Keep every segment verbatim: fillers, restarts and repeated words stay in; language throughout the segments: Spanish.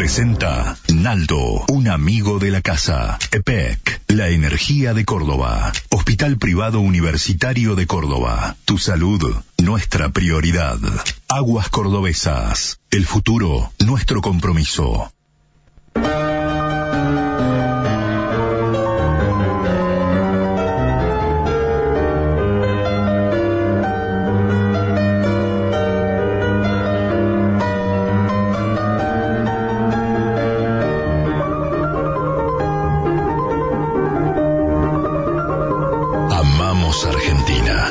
Presenta Naldo, un amigo de la casa. E P E C, la energía de Córdoba. Hospital Privado Universitario de Córdoba. Tu salud, nuestra prioridad. Aguas Cordobesas. El futuro, nuestro compromiso. Argentina.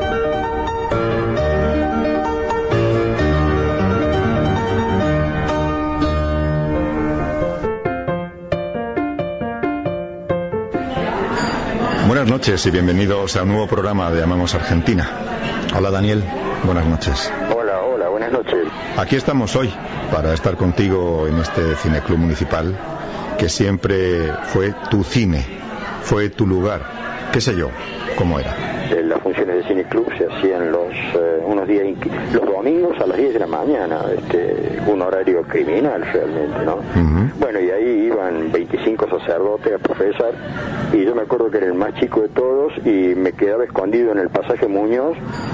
Buenas noches y bienvenidos a un nuevo programa de Amamos Argentina. Hola Daniel, buenas noches. Hola, hola, buenas noches. Aquí estamos hoy para estar contigo en este cineclub municipal que siempre fue tu cine, fue tu lugar. ¿Qué sé yo? ¿Cómo era? Eh, las funciones de cineclub se hacían los eh, unos días los domingos a las diez de la mañana, este, un horario criminal realmente, ¿no? Uh-huh. Bueno, y ahí iban veinticinco sacerdotes a profesar, y yo me acuerdo que era el más chico de todos y me quedaba escondido en el pasaje Muñoz.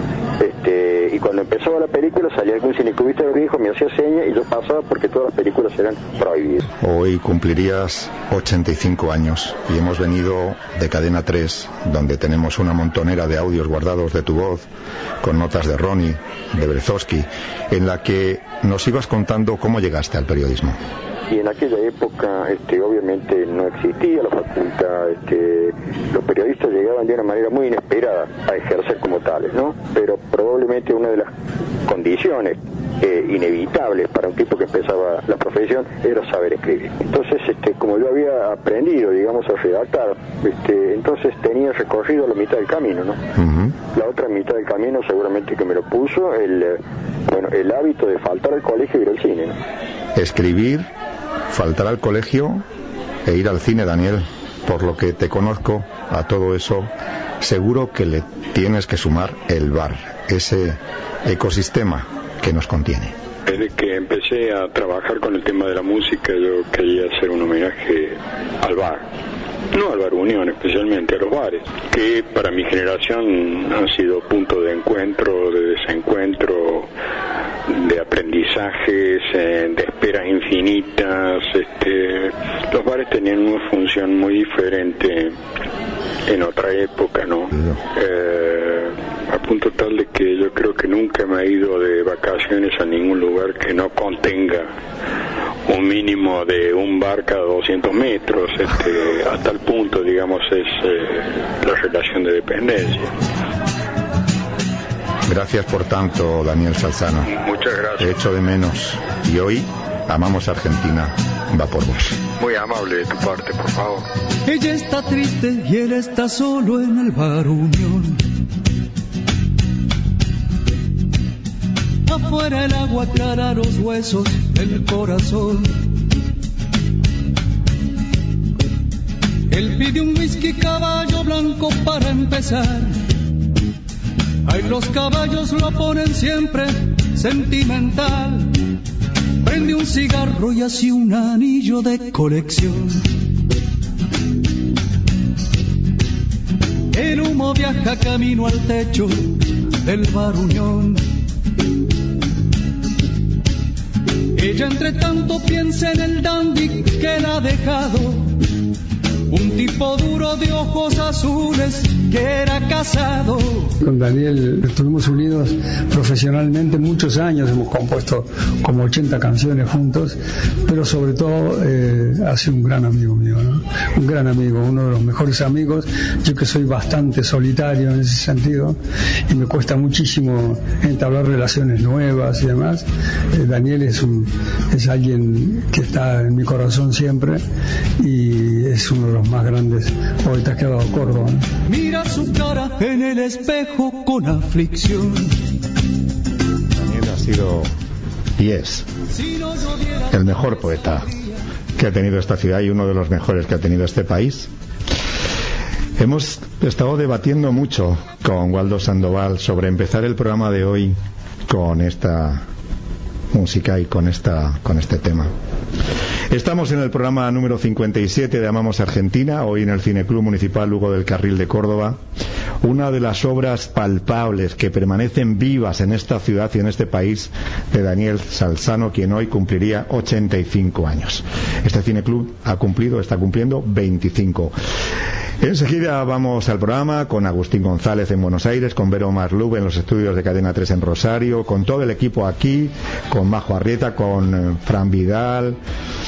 Este, y cuando empezaba la película salía algún cineclubista viejo, me hacía señas y yo pasaba porque todas las películas eran prohibidas. Hoy cumplirías ochenta y cinco años y hemos venido de Cadena tres, donde tenemos una montonera de audios guardados de tu voz, con notas de Ronnie, de Berezovsky, en la que nos ibas contando cómo llegaste al periodismo. Y en aquella época, este, obviamente no existía la facultad, este, los periodistas llegaban de una manera muy inesperada a ejercer como tales, ¿no? Pero probablemente una de las condiciones eh, inevitables para un tipo que empezaba la profesión era saber escribir. Entonces, este, como yo había aprendido, digamos, a redactar, este, entonces tenía recorrido la mitad del camino, ¿no? Uh-huh. La otra mitad del camino seguramente que me lo puso el, eh, bueno, el hábito de faltar al colegio y ir al cine, ¿no? Escribir, faltar al colegio e ir al cine, Daniel. Por lo que te conozco, a todo eso seguro que le tienes que sumar el bar, ese ecosistema que nos contiene. Desde que empecé a trabajar con el tema de la música, yo quería hacer un homenaje al bar. No al Bar Unión especialmente, a los bares, que para mi generación han sido punto de encuentro, de desencuentro, de aprendizajes, eh, de esperas infinitas. Este, los bares tenían una función muy diferente en otra época, ¿no? Eh, a punto tal de que yo creo que nunca me he ido de vacaciones a ningún lugar que no contenga un mínimo de un bar cada doscientos metros, este, a tal punto, digamos, es eh, la relación de dependencia. Gracias por tanto, Daniel Salzano. Muchas gracias. Te echo de menos. Y hoy, Amamos Argentina va por vos. Muy amable de tu parte, por favor. Ella está triste y él está solo en el Bar Unión. Afuera el agua aclara los huesos del corazón. Él pide un whisky caballo blanco para empezar. Ay, los caballos lo ponen siempre sentimental. Prende un cigarro y así un anillo de colección. El humo viaja camino al techo del Bar Unión. Ella entre tanto piensa en el dandy que la ha dejado, un tipo duro de ojos azules que era casado. Con Daniel estuvimos unidos profesionalmente muchos años, hemos compuesto como ochenta canciones juntos, pero sobre todo eh, ha sido un gran amigo mío, ¿no? Un gran amigo, uno de los mejores amigos. Yo que soy bastante solitario en ese sentido y me cuesta muchísimo entablar relaciones nuevas y demás, eh, Daniel es, un, es alguien que está en mi corazón siempre y es uno de los más grandes poetas que ha dado Córdoba, ¿no? Mira su cara en el espejo con aflicción. Daniel ha sido y es el mejor poeta que ha tenido esta ciudad y uno de los mejores que ha tenido este país. Hemos estado debatiendo mucho con Waldo Sandoval sobre empezar el programa de hoy con esta música y con esta con este tema. Estamos en el programa número cincuenta y siete de Amamos Argentina, hoy en el Cineclub Municipal Hugo del Carril de Córdoba. Una de las obras palpables que permanecen vivas en esta ciudad y en este país de Daniel Salzano, quien hoy cumpliría ochenta y cinco años. Este Cineclub ha cumplido, está cumpliendo veinticinco. Enseguida vamos al programa con Agustín González en Buenos Aires, con Vero Marlub en los estudios de Cadena tres en Rosario, con todo el equipo aquí, con Majo Arrieta, con eh, Fran Vidal,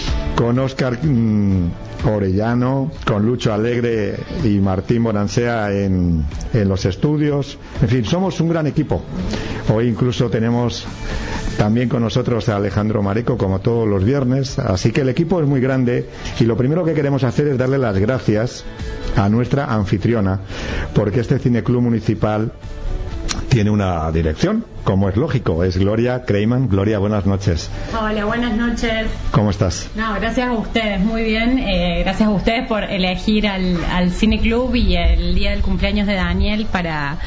con Óscar mmm, Orellano, con Lucho Alegre y Martín Bonansea en, en los estudios. En fin, somos un gran equipo. Hoy incluso tenemos también con nosotros a Alejandro Mareco, como todos los viernes, así que el equipo es muy grande y lo primero que queremos hacer es darle las gracias a nuestra anfitriona, porque este Cineclub Municipal tiene una dirección, como es lógico, es Gloria Kreiman. Gloria, buenas noches. Hola, buenas noches. ¿Cómo estás? No, gracias a ustedes, muy bien. Eh, gracias a ustedes por elegir al, al Cineclub y el día del cumpleaños de Daniel para...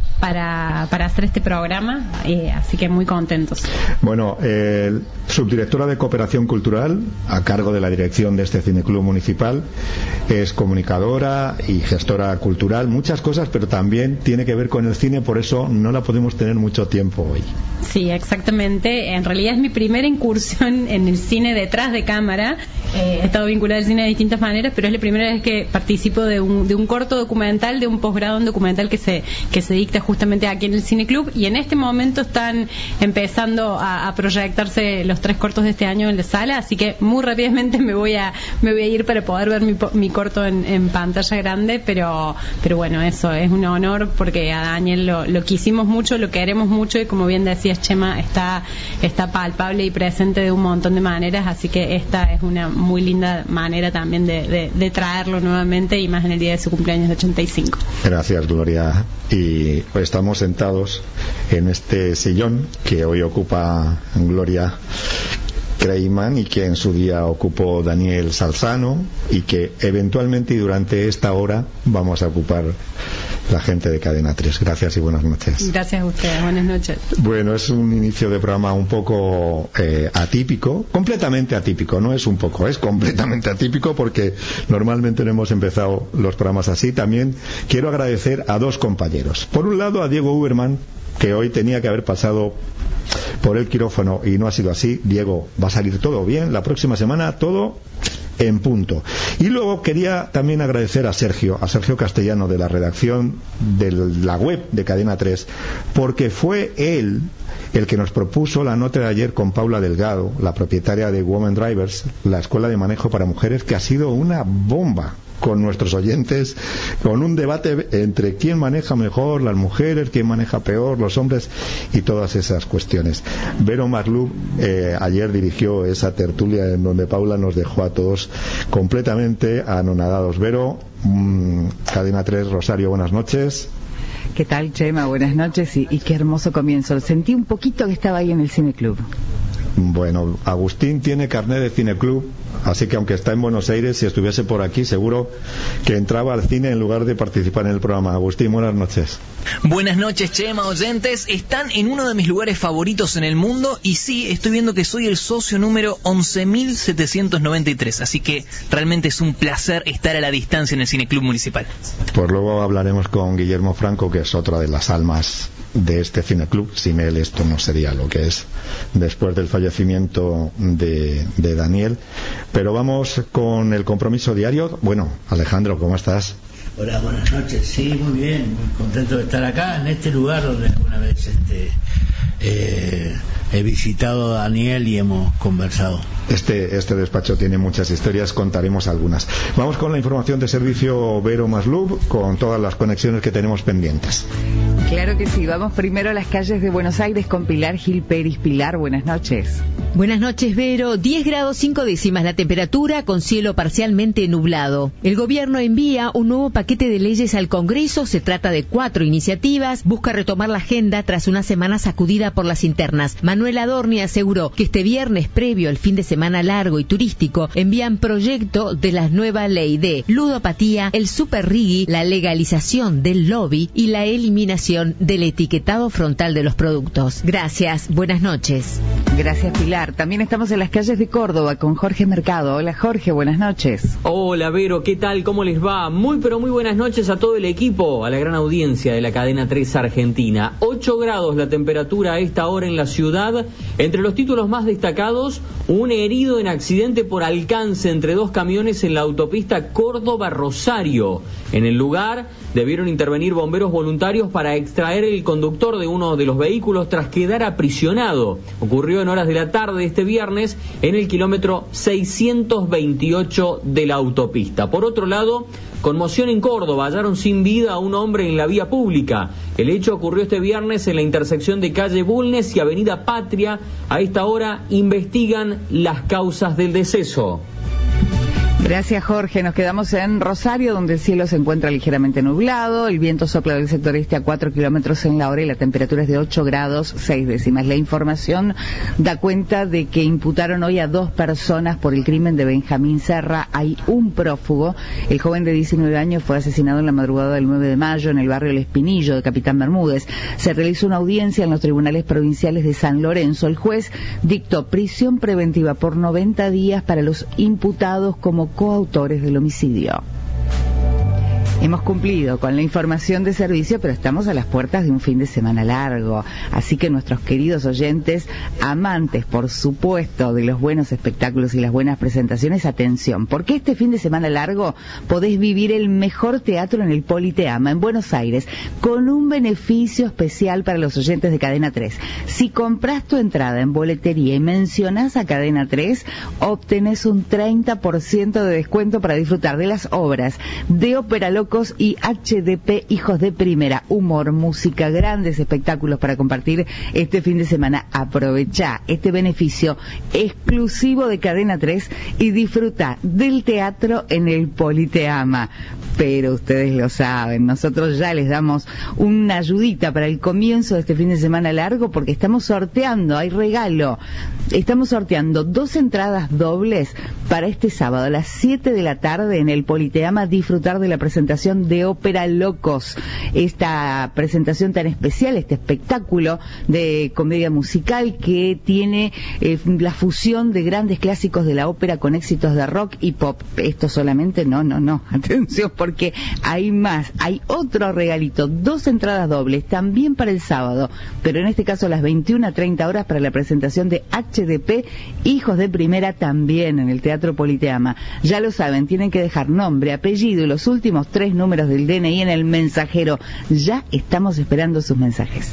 Para, para hacer este programa, eh, así que muy contentos. Bueno, eh, subdirectora de Cooperación Cultural, a cargo de la dirección de este Cineclub Municipal, es comunicadora y gestora cultural, muchas cosas, pero también tiene que ver con el cine, por eso no la podemos tener mucho tiempo hoy. Sí, exactamente. En realidad es mi primera incursión en el cine detrás de cámara. Eh, he estado vinculada al cine de distintas maneras, pero es la primera vez que participo de un, de un corto documental, de un posgrado en documental que se, que se dicta justamente aquí en el Cineclub, y en este momento están empezando a, a proyectarse los tres cortos de este año en la sala, así que muy rápidamente me voy a me voy a ir para poder ver mi, mi corto en, en pantalla grande, pero pero bueno, eso es un honor porque a Daniel lo, lo quisimos mucho, lo queremos mucho y como bien decías, Chema, está, está palpable y presente de un montón de maneras, así que esta es una muy linda manera también de, de, de traerlo nuevamente y más en el día de su cumpleaños de ochenta y cinco. Gracias, Gloria. Y pues estamos sentados en este sillón que hoy ocupa Gloria Kreiman y que en su día ocupó Daniel Salzano y que eventualmente y durante esta hora vamos a ocupar la gente de Cadena tres. Gracias y buenas noches. Gracias a ustedes, buenas noches. Bueno, es un inicio de programa un poco eh, atípico, completamente atípico, no es un poco, es completamente atípico porque normalmente no hemos empezado los programas así. También quiero agradecer a dos compañeros. Por un lado a Diego Uberman, que hoy tenía que haber pasado por el quirófano y no ha sido así. Diego, va a salir todo bien, la próxima semana todo en punto. Y luego quería también agradecer a Sergio, a Sergio Castellano de la redacción de la web de Cadena tres, porque fue él el que nos propuso la nota de ayer con Paula Delgado, la propietaria de Women Drivers, la escuela de manejo para mujeres, que ha sido una bomba con nuestros oyentes, con un debate entre quién maneja mejor, las mujeres, quién maneja peor, los hombres y todas esas cuestiones. Vero Marlub eh, ayer dirigió esa tertulia en donde Paula nos dejó a todos completamente anonadados. Vero, mmm, Cadena tres, Rosario, buenas noches. ¿Qué tal, Chema? Buenas noches y, y qué hermoso comienzo. Sentí un poquito que estaba ahí en el Cineclub. Bueno, Agustín tiene carnet de Cineclub, así que aunque está en Buenos Aires, si estuviese por aquí seguro que entraba al cine en lugar de participar en el programa. Agustín, buenas noches. Buenas noches, Chema, oyentes. Están en uno de mis lugares favoritos en el mundo y sí, estoy viendo que soy el socio número once mil setecientos noventa y tres, así que realmente es un placer estar a la distancia en el Cineclub Municipal. Pues luego hablaremos con Guillermo Franco, que es otra de las almas de este Cineclub. Sin él esto no sería lo que es después del fallecimiento de, de Daniel. Pero vamos con el compromiso diario. Bueno, Alejandro, ¿cómo estás? Hola, buenas noches. Sí, muy bien, muy contento de estar acá en este lugar donde alguna vez este, eh, he visitado a Daniel y hemos conversado. Este, este despacho tiene muchas historias, contaremos algunas. Vamos con la información de servicio Vero Marlub, con todas las conexiones que tenemos pendientes. Claro que sí, vamos primero a las calles de Buenos Aires con Pilar Gil Peris. Pilar, buenas noches. Buenas noches, Vero. diez grados cinco décimas la temperatura, con cielo parcialmente nublado. El gobierno envía un nuevo paquete de leyes al Congreso. Se trata de cuatro iniciativas. Busca retomar la agenda tras una semana sacudida por las internas. Manuel Adorni aseguró que este viernes, previo al fin de semana largo y turístico, envían proyecto de la nueva ley de ludopatía, el super rigui, la legalización del lobby y la eliminación actualización del etiquetado frontal de los productos. Gracias, buenas noches. Gracias, Pilar. También estamos en las calles de Córdoba con Jorge Mercado. Hola, Jorge, buenas noches. Hola, Vero, ¿qué tal? ¿Cómo les va? Muy, pero muy buenas noches a todo el equipo, a la gran audiencia de la cadena tres Argentina. ocho grados la temperatura a esta hora en la ciudad. Entre los títulos más destacados, un herido en accidente por alcance entre dos camiones en la autopista Córdoba-Rosario. En el lugar debieron intervenir bomberos voluntarios para extraer el conductor de uno de los vehículos tras quedar aprisionado. Ocurrió en horas de la tarde este viernes en el kilómetro seiscientos veintiocho de la autopista. Por otro lado, conmoción en Córdoba, hallaron sin vida a un hombre en la vía pública. El hecho ocurrió este viernes en la intersección de calle Bulnes y avenida Patria. A esta hora investigan las causas del deceso. Gracias, Jorge. Nos quedamos en Rosario, donde el cielo se encuentra ligeramente nublado. El viento sopla del sector este a cuatro kilómetros en la hora y la temperatura es de ocho grados seis décimas. La información da cuenta de que imputaron hoy a dos personas por el crimen de Benjamín Serra. Hay un prófugo. El joven de diecinueve años fue asesinado en la madrugada del nueve de mayo en el barrio El Espinillo de Capitán Bermúdez. Se realizó una audiencia en los tribunales provinciales de San Lorenzo. El juez dictó prisión preventiva por noventa días para los imputados como coautores del homicidio. Hemos cumplido con la información de servicio, pero estamos a las puertas de un fin de semana largo. Así que nuestros queridos oyentes, amantes, por supuesto, de los buenos espectáculos y las buenas presentaciones, atención, porque este fin de semana largo podés vivir el mejor teatro en el Politeama, en Buenos Aires, con un beneficio especial para los oyentes de Cadena tres. Si comprás tu entrada en boletería y mencionás a Cadena tres, obtenés un treinta por ciento de descuento para disfrutar de las obras de Ópera Locos y H D P Hijos de Primera. Humor, música, grandes espectáculos para compartir este fin de semana. Aprovechá este beneficio exclusivo de Cadena tres y disfruta del teatro en el Politeama. Pero ustedes lo saben, nosotros ya les damos una ayudita para el comienzo de este fin de semana largo, porque estamos sorteando, hay regalo. Estamos sorteando dos entradas dobles para este sábado a las siete de la tarde en el Politeama, disfrutar de la presentación de Ópera Locos. Esta presentación tan especial, este espectáculo de comedia musical que tiene eh, la fusión de grandes clásicos de la ópera con éxitos de rock y pop. Esto solamente no, no, no. Atención, porque hay más. Hay otro regalito, dos entradas dobles, también para el sábado, pero en este caso a las veintiuna a treinta horas para la presentación de H D P Hijos de Primera, también en el Teatro Politeama. Ya lo saben, tienen que dejar nombre, apellido y los últimos tres números del D N I en el mensajero. Ya estamos esperando sus mensajes.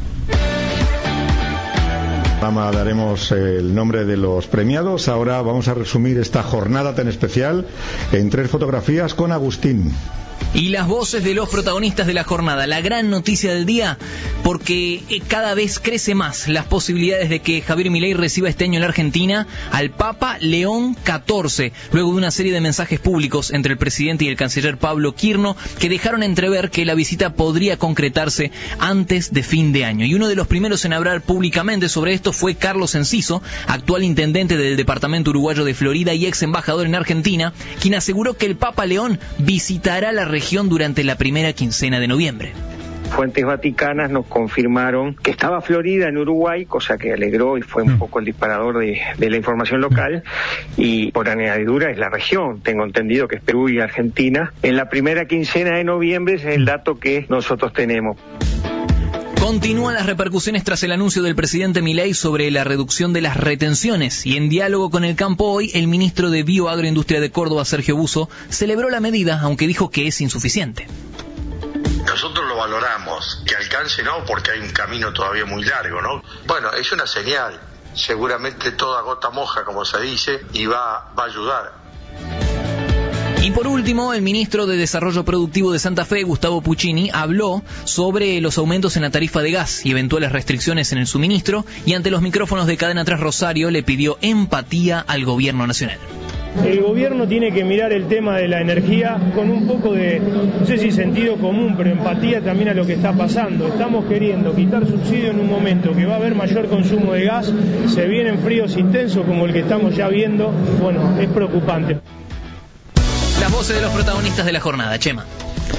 Daremos el nombre de los premiados. Ahora vamos a resumir esta jornada tan especial en tres fotografías con Agustín. Y las voces de los protagonistas de la jornada, la gran noticia del día, porque cada vez crece más las posibilidades de que Javier Milei reciba este año en la Argentina al Papa León catorce, luego de una serie de mensajes públicos entre el presidente y el canciller Pablo Quirno que dejaron entrever que la visita podría concretarse antes de fin de año. Y uno de los primeros en hablar públicamente sobre esto fue Carlos Enciso, actual intendente del departamento uruguayo de Florida y ex embajador en Argentina, quien aseguró que el Papa León visitará la región durante la primera quincena de noviembre. Fuentes vaticanas nos confirmaron que estaba Florida en Uruguay, cosa que alegró y fue un poco el disparador de, de la información local, y por añadidura es la región, tengo entendido que es Perú y Argentina. En la primera quincena de noviembre es el dato que nosotros tenemos. Continúan las repercusiones tras el anuncio del presidente Milei sobre la reducción de las retenciones, y en diálogo con El Campo Hoy, el ministro de Bioagroindustria de Córdoba, Sergio Busso, celebró la medida, aunque dijo que es insuficiente. Nosotros lo valoramos, que alcance no, porque hay un camino todavía muy largo, ¿no? Bueno, es una señal, seguramente toda gota moja, como se dice, y va, va a ayudar. Y por último, el ministro de Desarrollo Productivo de Santa Fe, Gustavo Puccini, habló sobre los aumentos en la tarifa de gas y eventuales restricciones en el suministro, y ante los micrófonos de Cadena tres Rosario le pidió empatía al gobierno nacional. El gobierno tiene que mirar el tema de la energía con un poco de, no sé si sentido común, pero empatía también a lo que está pasando. Estamos queriendo quitar subsidio en un momento que va a haber mayor consumo de gas, se vienen fríos intensos como el que estamos ya viendo, bueno, es preocupante. Las voces de los protagonistas de la jornada, Chema.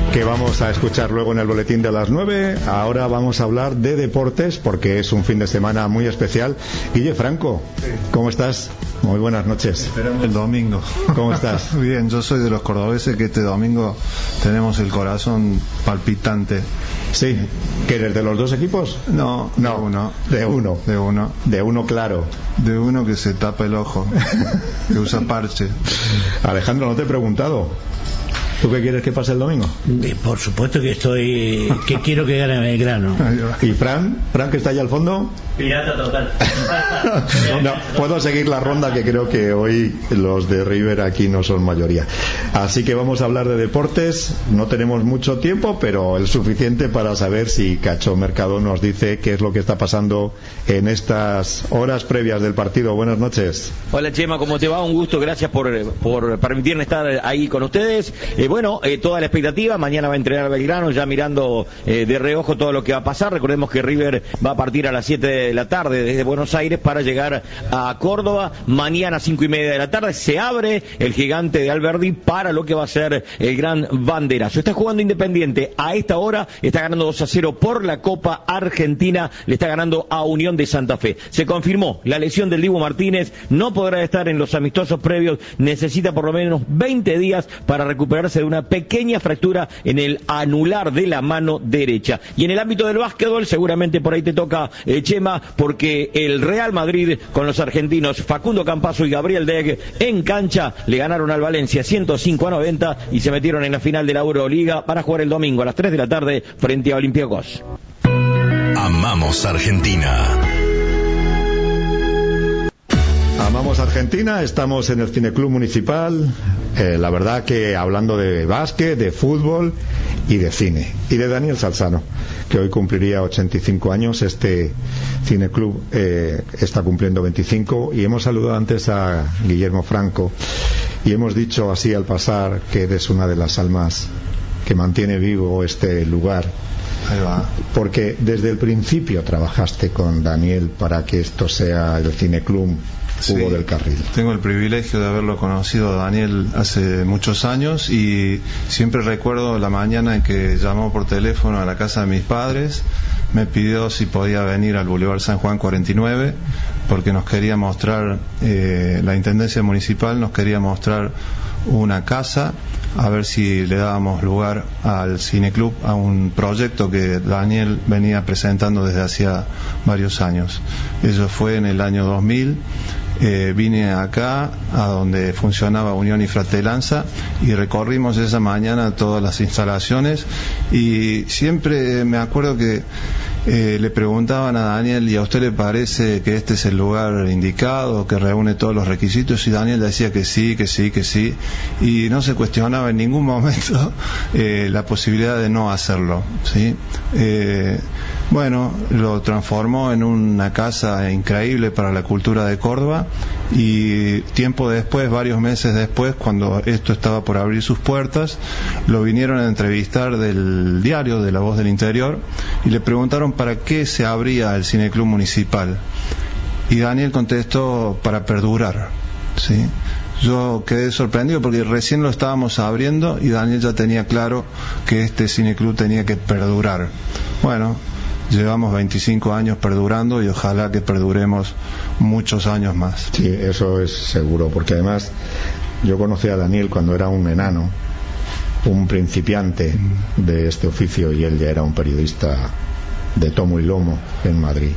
que vamos a escuchar luego en el boletín de las nueve. Ahora vamos a hablar de deportes porque es un fin de semana muy especial. Guille Franco, ¿cómo estás? Muy buenas noches. Esperando el domingo. ¿Cómo estás? Bien, yo soy de los cordobeses que este domingo tenemos el corazón palpitante. Sí, ¿que eres de los dos equipos? No, no, de uno. De uno. De uno. De uno claro. De uno que se tapa el ojo, que usa parche. Alejandro, no te he preguntado. ¿Tú qué quieres que pase el domingo? Por supuesto que estoy, que quiero que gane Belgrano. ¿Y Fran? ¿Fran que está allá al fondo? Pirata total. No, puedo seguir la ronda, que creo que hoy los de River aquí no son mayoría. Así que vamos a hablar de deportes. No tenemos mucho tiempo, pero el suficiente para saber si Cacho Mercado nos dice qué es lo que está pasando en estas horas previas del partido. Buenas noches. Hola Chema, ¿cómo te va? Un gusto, gracias por, por permitirme estar ahí con ustedes. Eh, bueno, eh, toda la expectativa, mañana va a entrenar Belgrano, ya mirando eh, de reojo todo lo que va a pasar. Recordemos que River va a partir a las siete de la tarde desde Buenos Aires para llegar a Córdoba. Mañana a cinco y media de la tarde se abre el Gigante de Alberdi para lo que va a ser el gran banderazo. Está jugando Independiente a esta hora, está ganando dos a cero por la Copa Argentina, le está ganando a Unión de Santa Fe. Se confirmó la lesión del Dibu Martínez, no podrá estar en los amistosos previos, necesita por lo menos veinte días para recuperarse de una pequeña fractura en el anular de la mano derecha. Y en el ámbito del básquetbol, seguramente por ahí te toca, eh, Chema, porque el Real Madrid con los argentinos Facundo Campazzo y Gabriel Deck en cancha le ganaron al Valencia ciento cinco a noventa y se metieron en la final de la Euroliga para jugar el domingo a las tres de la tarde frente a Olympiacos. Amamos Argentina. Amamos Argentina, estamos en el Cineclub Municipal. Eh, la verdad que hablando de básquet, de fútbol y de cine. Y de Daniel Salzano, que hoy cumpliría ochenta y cinco años. Este Cineclub eh, está cumpliendo veinticinco. Y hemos saludado antes a Guillermo Franco. Y hemos dicho así al pasar que eres una de las almas que mantiene vivo este lugar. Ahí va. Porque desde el principio trabajaste con Daniel para que esto sea el Cineclub Hugo Sí, del Carril. Tengo el privilegio de haberlo conocido a Daniel hace muchos años y siempre recuerdo la mañana en que llamó por teléfono a la casa de mis padres, me pidió si podía venir al Boulevard San Juan cuarenta y nueve porque nos quería mostrar, eh, la Intendencia Municipal nos quería mostrar una casa, a ver si le dábamos lugar al Cineclub, a un proyecto que Daniel venía presentando desde hacía varios años. Eso fue en el año dos mil. Eh, vine acá a donde funcionaba Unión y Fratelanza y recorrimos esa mañana todas las instalaciones y siempre me acuerdo que eh, le preguntaban a Daniel, ¿y a usted le parece que este es el lugar indicado, que reúne todos los requisitos? Y Daniel decía que sí, que sí, que sí, y no se cuestionaba en ningún momento eh, la posibilidad de no hacerlo, ¿sí? Eh, bueno, lo transformó en una casa increíble para la cultura de Córdoba y tiempo después, varios meses después, cuando esto estaba por abrir sus puertas, lo vinieron a entrevistar del diario de La Voz del Interior y le preguntaron para qué se abría el Cineclub Municipal y Daniel contestó: para perdurar, ¿sí? Yo quedé sorprendido porque recién lo estábamos abriendo y Daniel ya tenía claro que este Cineclub tenía que perdurar. Bueno, llevamos veinticinco años perdurando y ojalá que perduremos muchos años más. Sí, eso es seguro, porque además yo conocí a Daniel cuando era un enano, un principiante de este oficio, y él ya era un periodista de tomo y lomo en Madrid.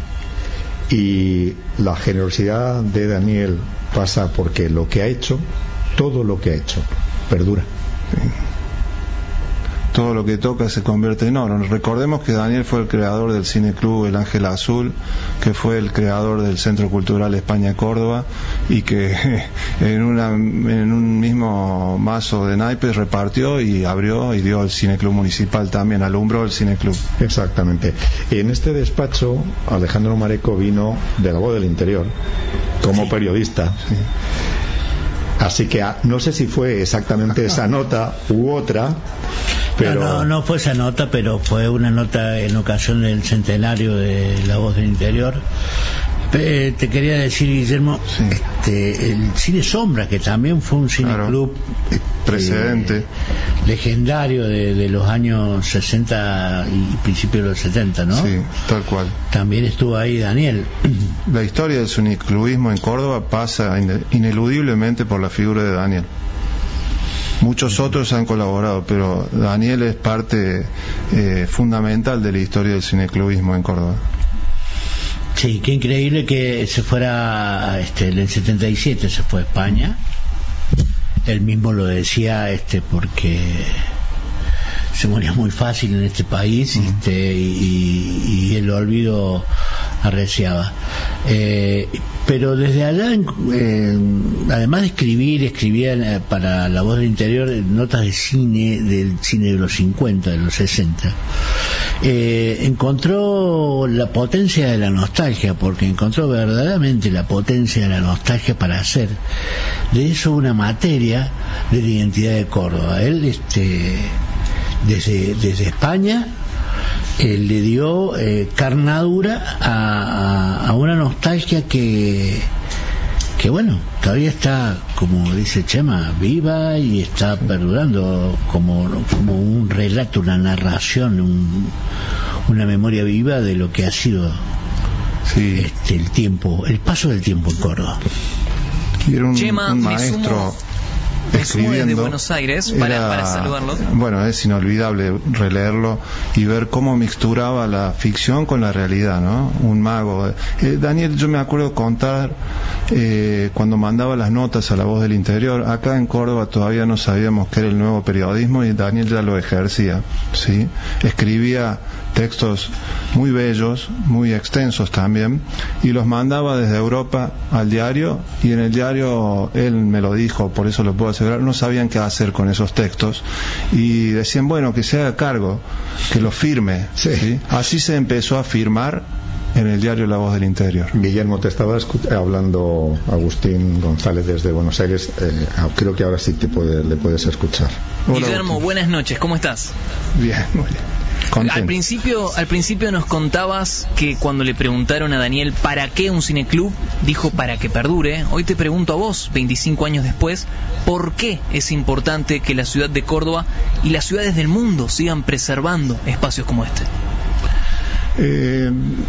Y la generosidad de Daniel pasa porque lo que ha hecho, todo lo que ha hecho, perdura. Sí. Todo lo que toca se convierte en oro. Recordemos que Daniel fue el creador del Cineclub El Ángel Azul, que fue el creador del Centro Cultural España Córdoba y que en, una, en un mismo mazo de naipes repartió y abrió y dio el Cineclub Municipal también, alumbró el Cineclub. Exactamente. En este despacho Alejandro Mareco vino de La Voz del Interior como sí. periodista. Sí. Así que no sé si fue exactamente esa nota u otra, pero... No, no, no fue esa nota, pero fue una nota en ocasión del centenario de La Voz del Interior, Eh, te quería decir, Guillermo, Sí. este, el Cine Sombra, que también fue un cineclub Claro. Precedente. eh, legendario de, de los años sesenta y principios de los setenta, ¿no? Sí, tal cual. También estuvo ahí Daniel. La historia del cineclubismo en Córdoba pasa ine- ineludiblemente por la figura de Daniel. Muchos otros han colaborado, pero Daniel es parte eh, fundamental de la historia del cineclubismo en Córdoba. Sí, qué increíble que se fuera, este, en el setenta y siete se fue a España. Él mismo lo decía, este, porque se moría muy fácil en este país, mm. este, y, y el olvido arreciaba. Eh, pero desde allá, eh, además de escribir, escribía eh, para La Voz del Interior notas de cine, del cine de los cincuenta, de los sesenta. Eh, encontró la potencia de la nostalgia, porque encontró verdaderamente la potencia de la nostalgia para hacer de eso una materia de la identidad de Córdoba. Él, este, desde, desde España, eh, le dio eh, carnadura a, a, a una nostalgia que que bueno, todavía está, como dice Chema, viva y está perdurando como, como un relato, una narración, un, una memoria viva de lo que ha sido sí. este, el tiempo, el paso del tiempo en Córdoba. Y era un, Chema, un me maestro sumo- Me sumo desde escribiendo. Buenos Aires para, Era- para saludarlo. Bueno, es inolvidable releerlo y ver cómo mixturaba la ficción con la realidad, ¿no? Un mago. Eh, Daniel, yo me acuerdo contar eh, cuando mandaba las notas a La Voz del Interior. Acá en Córdoba todavía no sabíamos qué era el nuevo periodismo y Daniel ya lo ejercía, ¿sí? Escribía textos muy bellos, muy extensos también, y los mandaba desde Europa al diario, y en el diario él me lo dijo, por eso lo puedo asegurar, no sabían qué hacer con esos textos y decían, bueno, que se haga cargo, que lo firme. Sí. ¿Sí? Así se empezó a firmar en el diario La Voz del Interior. Guillermo, te estaba escu- hablando Agustín González desde Buenos Aires. Eh, creo que ahora sí te puede, le puedes escuchar. Hola, Guillermo, Agustín. buenas noches, ¿cómo estás? Bien, muy bien. Contento. Al principio, al principio nos contabas que cuando le preguntaron a Daniel para qué un cineclub, dijo para que perdure. Hoy te pregunto a vos, veinticinco años después, ¿por qué es importante que la ciudad de Córdoba y las ciudades del mundo sigan preservando espacios como este? Eh,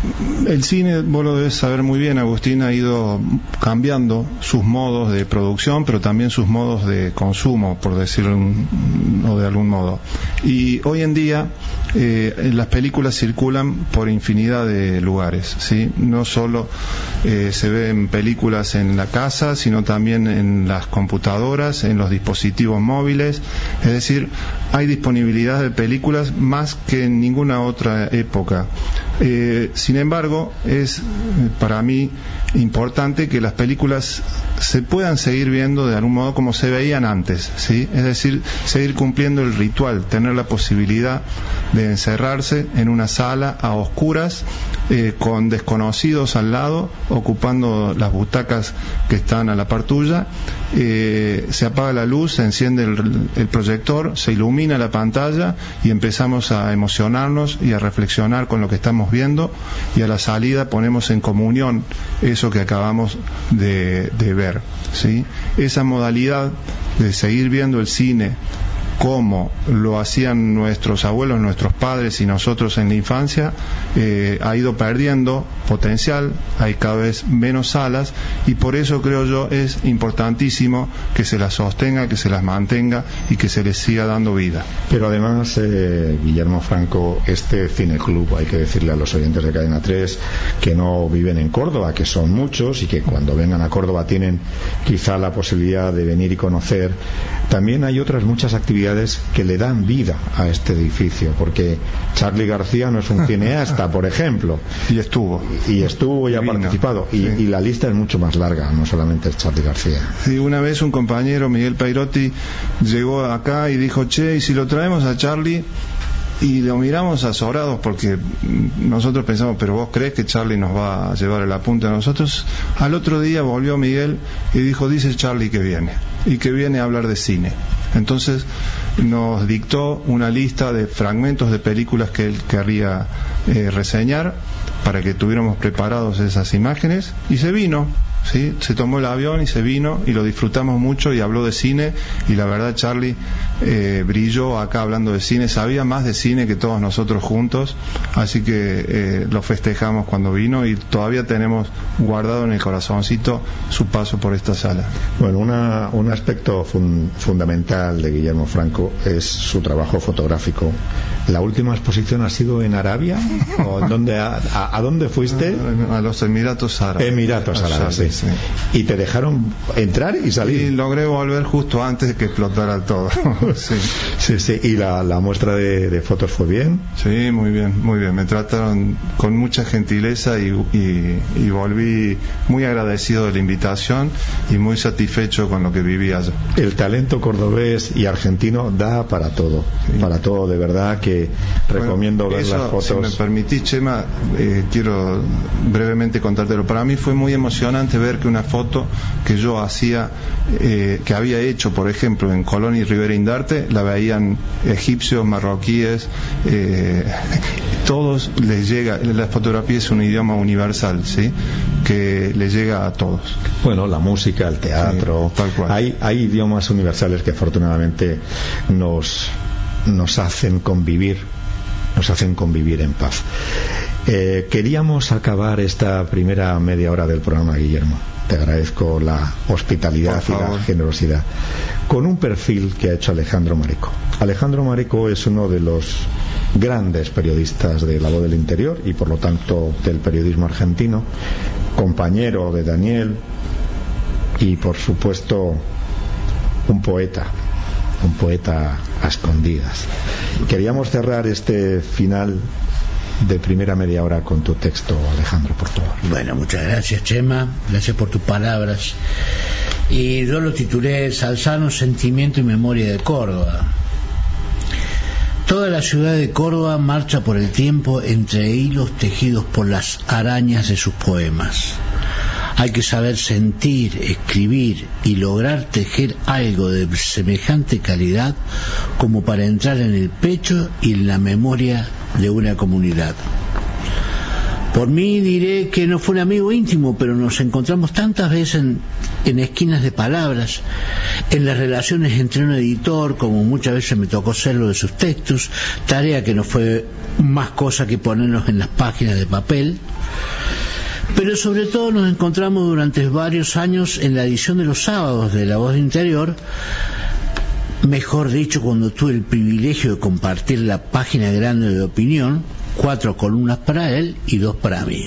el cine, vos lo debes saber muy bien, Agustín, ha ido cambiando sus modos de producción, pero también sus modos de consumo, por decirlo un, o de algún modo. Y hoy en día eh, las películas circulan por infinidad de lugares, ¿sí? No solo eh, se ven películas en la casa, sino también en las computadoras, en los dispositivos móviles. Es decir, hay disponibilidad de películas más que en ninguna otra época. Eh, sin embargo, es para mí importante que las películas se puedan seguir viendo de algún modo como se veían antes, ¿sí? Es decir, seguir cumpliendo el ritual, tener la posibilidad de encerrarse en una sala a oscuras, eh, con desconocidos al lado, ocupando las butacas que están a la par tuya, eh, se apaga la luz, se enciende el, el proyector, se ilumina la pantalla y empezamos a emocionarnos y a reflexionar con lo que estamos viendo, y a la salida ponemos en comunión eso que acabamos de, de ver, ¿sí? Esa modalidad de seguir viendo el cine como lo hacían nuestros abuelos, nuestros padres y nosotros en la infancia, eh, ha ido perdiendo potencial, hay cada vez menos salas, y por eso creo yo es importantísimo que se las sostenga, que se las mantenga y que se les siga dando vida. Pero además, eh, Guillermo Franco, este cineclub, hay que decirle a los oyentes de Cadena tres que no viven en Córdoba, que son muchos y que cuando vengan a Córdoba tienen quizá la posibilidad de venir y conocer. También hay otras muchas actividades que le dan vida a este edificio, porque Charly García no es un cineasta, por ejemplo, y estuvo y estuvo y ha participado, y, sí. y la lista es mucho más larga, no solamente es Charly García. Sí, una vez un compañero, Miguel Pairotti, llegó acá y dijo, che, ¿y si lo traemos a Charly? Y lo miramos azorados porque nosotros pensamos, pero vos crees que Charly nos va a llevar el apunte a nosotros. Al otro día volvió Miguel y dijo, dice Charly que viene, y que viene a hablar de cine. Entonces nos dictó una lista de fragmentos de películas que él querría eh, reseñar para que tuviéramos preparados esas imágenes, y se vino. ¿Sí? Se tomó el avión y se vino y lo disfrutamos mucho y habló de cine, y la verdad Charlie eh, brilló acá hablando de cine, sabía más de cine que todos nosotros juntos, así que eh, lo festejamos cuando vino y todavía tenemos guardado en el corazoncito su paso por esta sala. Bueno, una, un aspecto fun, fundamental de Guillermo Franco es su trabajo fotográfico. ¿La última exposición ha sido en Arabia? ¿O en dónde, a, a, a dónde fuiste? A los Emiratos Árabes. Emiratos Árabes, sí. Sí. ¿Y te dejaron entrar y salir? Y logré volver justo antes de que explotara todo. Sí, sí, sí. ¿Y la, la muestra de, de fotos fue bien? Sí, muy bien, muy bien. Me trataron con mucha gentileza y, y, y volví muy agradecido de la invitación y muy satisfecho con lo que viví allá. El talento cordobés y argentino da para todo, sí. Para todo, de verdad que recomiendo bueno, ver eso, las fotos. Si me permitís, Chema, eh, quiero brevemente contártelo. Para mí fue muy emocionante ver que una foto que yo hacía, eh, que había hecho, por ejemplo, en Colón y Rivera Indarte, la veían egipcios, marroquíes, eh, todos les llega. La fotografía es un idioma universal, ¿sí? Que le llega a todos. Bueno, la música, el teatro, sí, tal cual. Hay, hay idiomas universales que afortunadamente nos nos hacen convivir, nos hacen convivir en paz. Eh, queríamos acabar esta primera media hora del programa, Guillermo. Te agradezco la hospitalidad y la generosidad. Con un perfil que ha hecho Alejandro Marico. Alejandro Marico es uno de los grandes periodistas de La Voz del Interior y por lo tanto del periodismo argentino, compañero de Daniel y por supuesto un poeta. un poeta a escondidas. Queríamos cerrar este final de primera media hora con tu texto, Alejandro, por favor. Bueno, muchas gracias, Chema, gracias por tus palabras. Y yo lo titulé Salzano, sentimiento y memoria de Córdoba. Toda la ciudad de Córdoba marcha por el tiempo entre hilos tejidos por las arañas de sus poemas. Hay que saber sentir, escribir y lograr tejer algo de semejante calidad como para entrar en el pecho y en la memoria de una comunidad. Por mí diré que no fue un amigo íntimo, pero nos encontramos tantas veces en, en esquinas de palabras, en las relaciones entre un editor, como muchas veces me tocó ser lo de sus textos, tarea que no fue más cosa que ponernos en las páginas de papel. Pero sobre todo nos encontramos durante varios años en la edición de los sábados de La Voz del Interior, mejor dicho, cuando tuve el privilegio de compartir la página grande de opinión, cuatro columnas para él y dos para mí.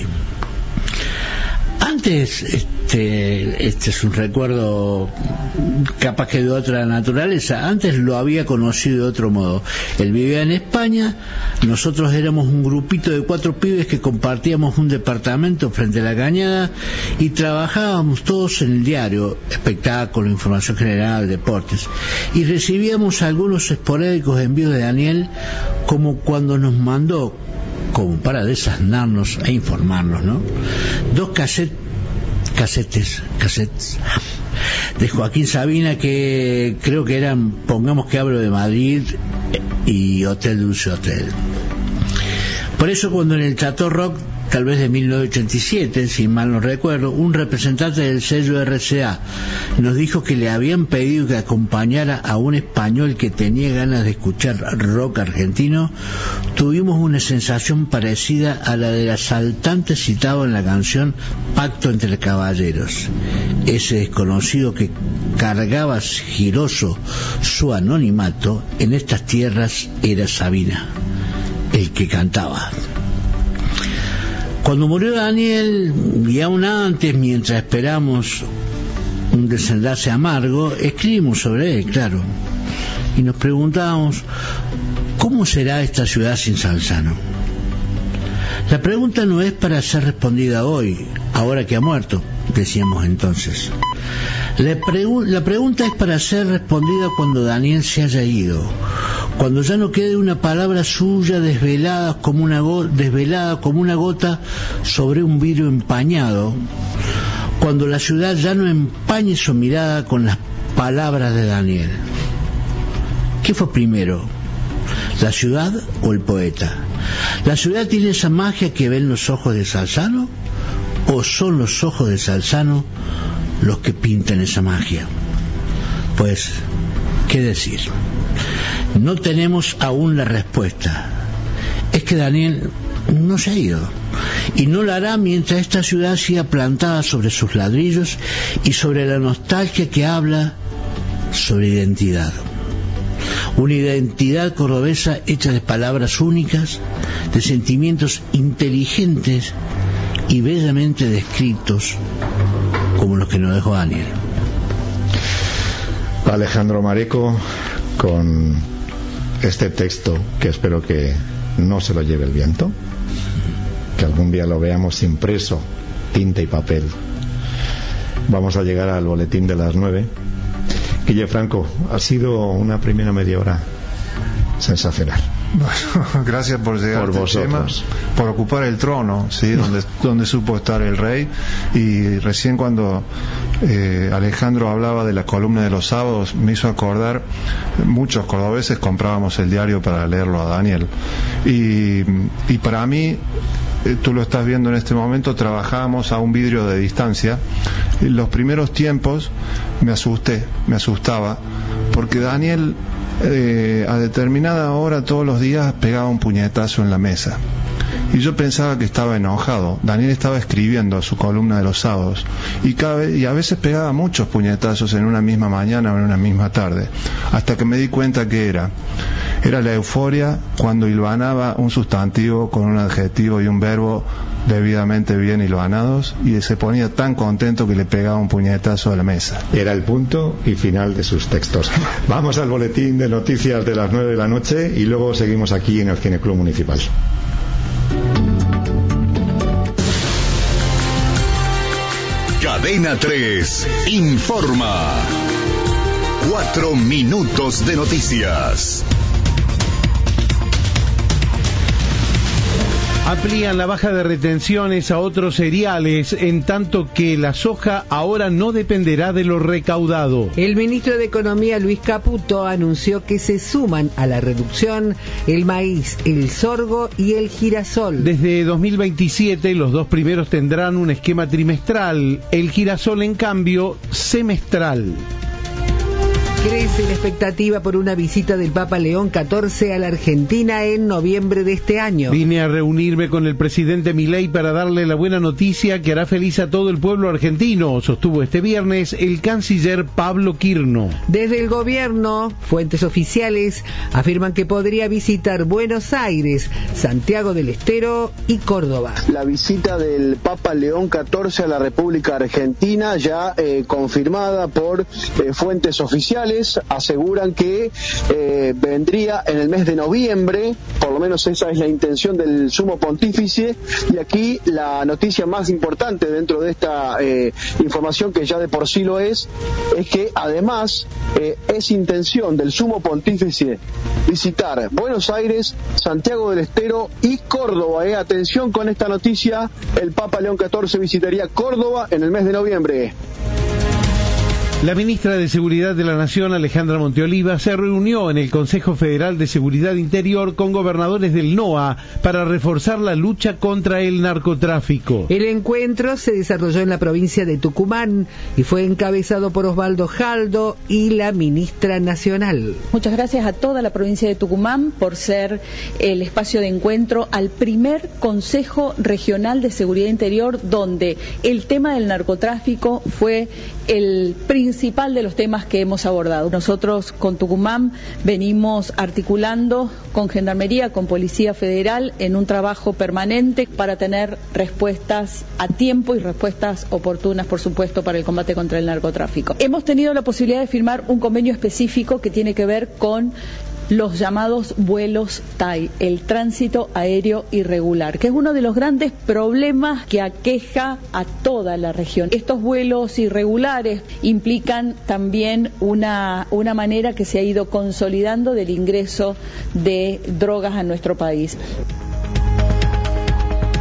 Antes, este, este es un recuerdo capaz que de otra naturaleza, antes lo había conocido de otro modo. Él vivía en España, nosotros éramos un grupito de cuatro pibes que compartíamos un departamento frente a la Cañada y trabajábamos todos en el diario, espectáculo, información general, deportes, y recibíamos algunos esporádicos envíos de Daniel, como cuando nos mandó, como para desasnarnos e informarnos, ¿no?, dos cassettes casetes, casetes de Joaquín Sabina, que creo que eran, pongamos que hablo de Madrid y Hotel Dulce Hotel. Por eso cuando en el Chateau Rock, tal vez de mil novecientos ochenta y siete, si mal no recuerdo, un representante del sello R C A nos dijo que le habían pedido que acompañara a un español que tenía ganas de escuchar rock argentino, tuvimos una sensación parecida a la del asaltante citado en la canción Pacto entre Caballeros. Ese desconocido que cargaba giroso su anonimato en estas tierras era Sabina, el que cantaba. Cuando murió Daniel, y aún antes, mientras esperamos un desenlace amargo, escribimos sobre él, claro, y nos preguntábamos, ¿cómo será esta ciudad sin Salzano? La pregunta no es para ser respondida hoy, ahora que ha muerto, decíamos entonces. La, pregu- la pregunta es para ser respondida cuando Daniel se haya ido, cuando ya no quede una palabra suya desvelada como una, go- desvelada como una gota sobre un vidrio empañado, cuando la ciudad ya no empañe su mirada con las palabras de Daniel. ¿Qué fue primero? ¿La ciudad o el poeta? ¿La ciudad tiene esa magia que ven los ojos de Salzano? ¿O son los ojos de Salzano los que pintan esa magia? Pues, ¿qué decir? No tenemos aún la respuesta. Es que Daniel no se ha ido, y no lo hará mientras esta ciudad siga plantada sobre sus ladrillos y sobre la nostalgia que habla sobre identidad. Una identidad cordobesa hecha de palabras únicas, de sentimientos inteligentes y bellamente descritos, como los que nos dejó Daniel. Alejandro Mareco, con este texto que espero que no se lo lleve el viento, que algún día lo veamos impreso, tinta y papel. Vamos a llegar al boletín de las nueve. Guille Franco, ha sido una primera media hora sensacional. Bueno, gracias por llegar por a este tema, por ocupar el trono, ¿sí? donde, donde supo estar el rey. Y recién cuando eh, Alejandro hablaba de la columna de los sábados, me hizo acordar, muchos cordobeses comprábamos el diario para leerlo a Daniel, y, y para mí, eh, tú lo estás viendo en este momento, trabajábamos a un vidrio de distancia. En los primeros tiempos me asusté, me asustaba, porque Daniel Eh, a determinada hora todos los días pegaba un puñetazo en la mesa y yo pensaba que estaba enojado. Daniel estaba escribiendo su columna de los sábados y, cada vez, y a veces pegaba muchos puñetazos en una misma mañana o en una misma tarde, hasta que me di cuenta que era era la euforia cuando hilvanaba un sustantivo con un adjetivo y un verbo debidamente bien hilvanados, y se ponía tan contento que le pegaba un puñetazo a la mesa. Era el punto y final de sus textos. Vamos al boletín de noticias de las nueve de la noche y luego seguimos aquí en el Cineclub Municipal. Cadena tres informa. Cuatro minutos de noticias. Amplían la baja de retenciones a otros cereales, en tanto que la soja ahora no dependerá de lo recaudado. El ministro de Economía, Luis Caputo, anunció que se suman a la reducción el maíz, el sorgo y el girasol. Desde dos mil veintisiete, los dos primeros tendrán un esquema trimestral, el girasol, en cambio, semestral. Crece la expectativa por una visita del Papa León catorce a la Argentina en noviembre de este año. Vine a reunirme con el presidente Milei para darle la buena noticia que hará feliz a todo el pueblo argentino, sostuvo este viernes el canciller Pablo Quirno. Desde el gobierno, fuentes oficiales afirman que podría visitar Buenos Aires, Santiago del Estero y Córdoba. La visita del Papa León catorce a la República Argentina, ya eh, confirmada por eh, fuentes oficiales, aseguran que eh, vendría en el mes de noviembre, por lo menos esa es la intención del sumo pontífice. Y aquí la noticia más importante dentro de esta eh, información, que ya de por sí lo es, es que además eh, es intención del sumo pontífice visitar Buenos Aires, Santiago del Estero y Córdoba. Eh. Atención con esta noticia, el Papa León catorce visitaría Córdoba en el mes de noviembre. La ministra de Seguridad de la Nación, Alejandra Monteoliva, se reunió en el Consejo Federal de Seguridad Interior con gobernadores del N O A para reforzar la lucha contra el narcotráfico. El encuentro se desarrolló en la provincia de Tucumán y fue encabezado por Osvaldo Jaldo y la ministra nacional. Muchas gracias a toda la provincia de Tucumán por ser el espacio de encuentro al primer Consejo Regional de Seguridad Interior, donde el tema del narcotráfico fue el principal de los temas que hemos abordado. Nosotros con Tucumán venimos articulando con Gendarmería, con Policía Federal, en un trabajo permanente para tener respuestas a tiempo y respuestas oportunas, por supuesto, para el combate contra el narcotráfico. Hemos tenido la posibilidad de firmar un convenio específico que tiene que ver con los llamados vuelos T A I, el tránsito aéreo irregular, que es uno de los grandes problemas que aqueja a toda la región. Estos vuelos irregulares implican también una, una manera que se ha ido consolidando del ingreso de drogas a nuestro país.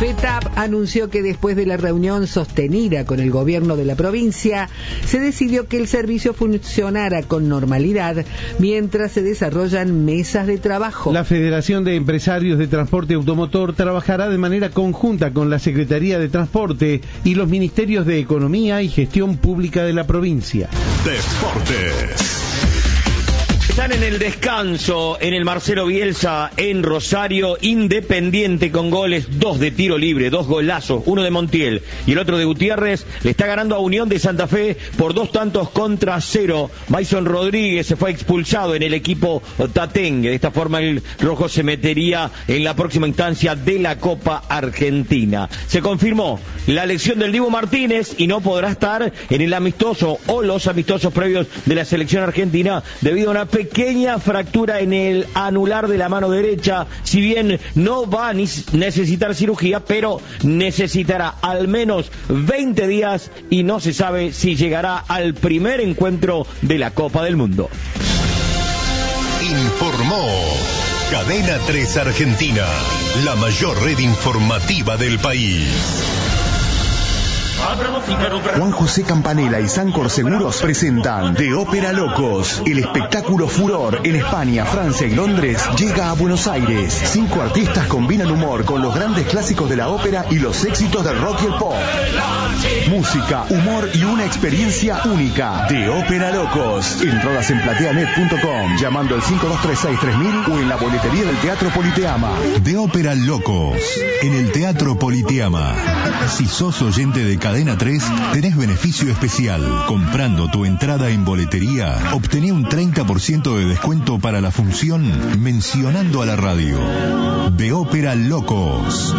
FETAP anunció que después de la reunión sostenida con el gobierno de la provincia, se decidió que el servicio funcionara con normalidad mientras se desarrollan mesas de trabajo. La Federación de Empresarios de Transporte Automotor trabajará de manera conjunta con la Secretaría de Transporte y los Ministerios de Economía y Gestión Pública de la provincia. Deportes. Están en el descanso en el Marcelo Bielsa en Rosario, Independiente con goles, dos de tiro libre, dos golazos, uno de Montiel y el otro de Gutiérrez, le está ganando a Unión de Santa Fe por dos tantos contra cero. Mason Rodríguez se fue expulsado en el equipo tatengue, de esta forma el rojo se metería en la próxima instancia de la Copa Argentina. Se confirmó la elección del Dibu Martínez y no podrá estar en el amistoso o los amistosos previos de la selección argentina debido a una pequeña fractura en el anular de la mano derecha. Si bien no va a necesitar cirugía, pero necesitará al menos veinte días y no se sabe si llegará al primer encuentro de la Copa del Mundo. Informó Cadena tres Argentina, la mayor red informativa del país. Juan José Campanella y Sancor Seguros presentan De Ópera Locos. El espectáculo Furor en España, Francia y Londres llega a Buenos Aires. Cinco artistas combinan humor con los grandes clásicos de la ópera y los éxitos del rock y el pop. Música, humor y una experiencia única. De Ópera Locos. Entradas en plateanet punto com, llamando al cinco dos tres seis tres mil o en la boletería del Teatro Politeama. De Ópera Locos, en el Teatro Politeama. Si sos oyente de Cadena tres, tenés beneficio especial. Comprando tu entrada en boletería, obtené un treinta por ciento de descuento para la función mencionando a la radio. De Ópera Locos.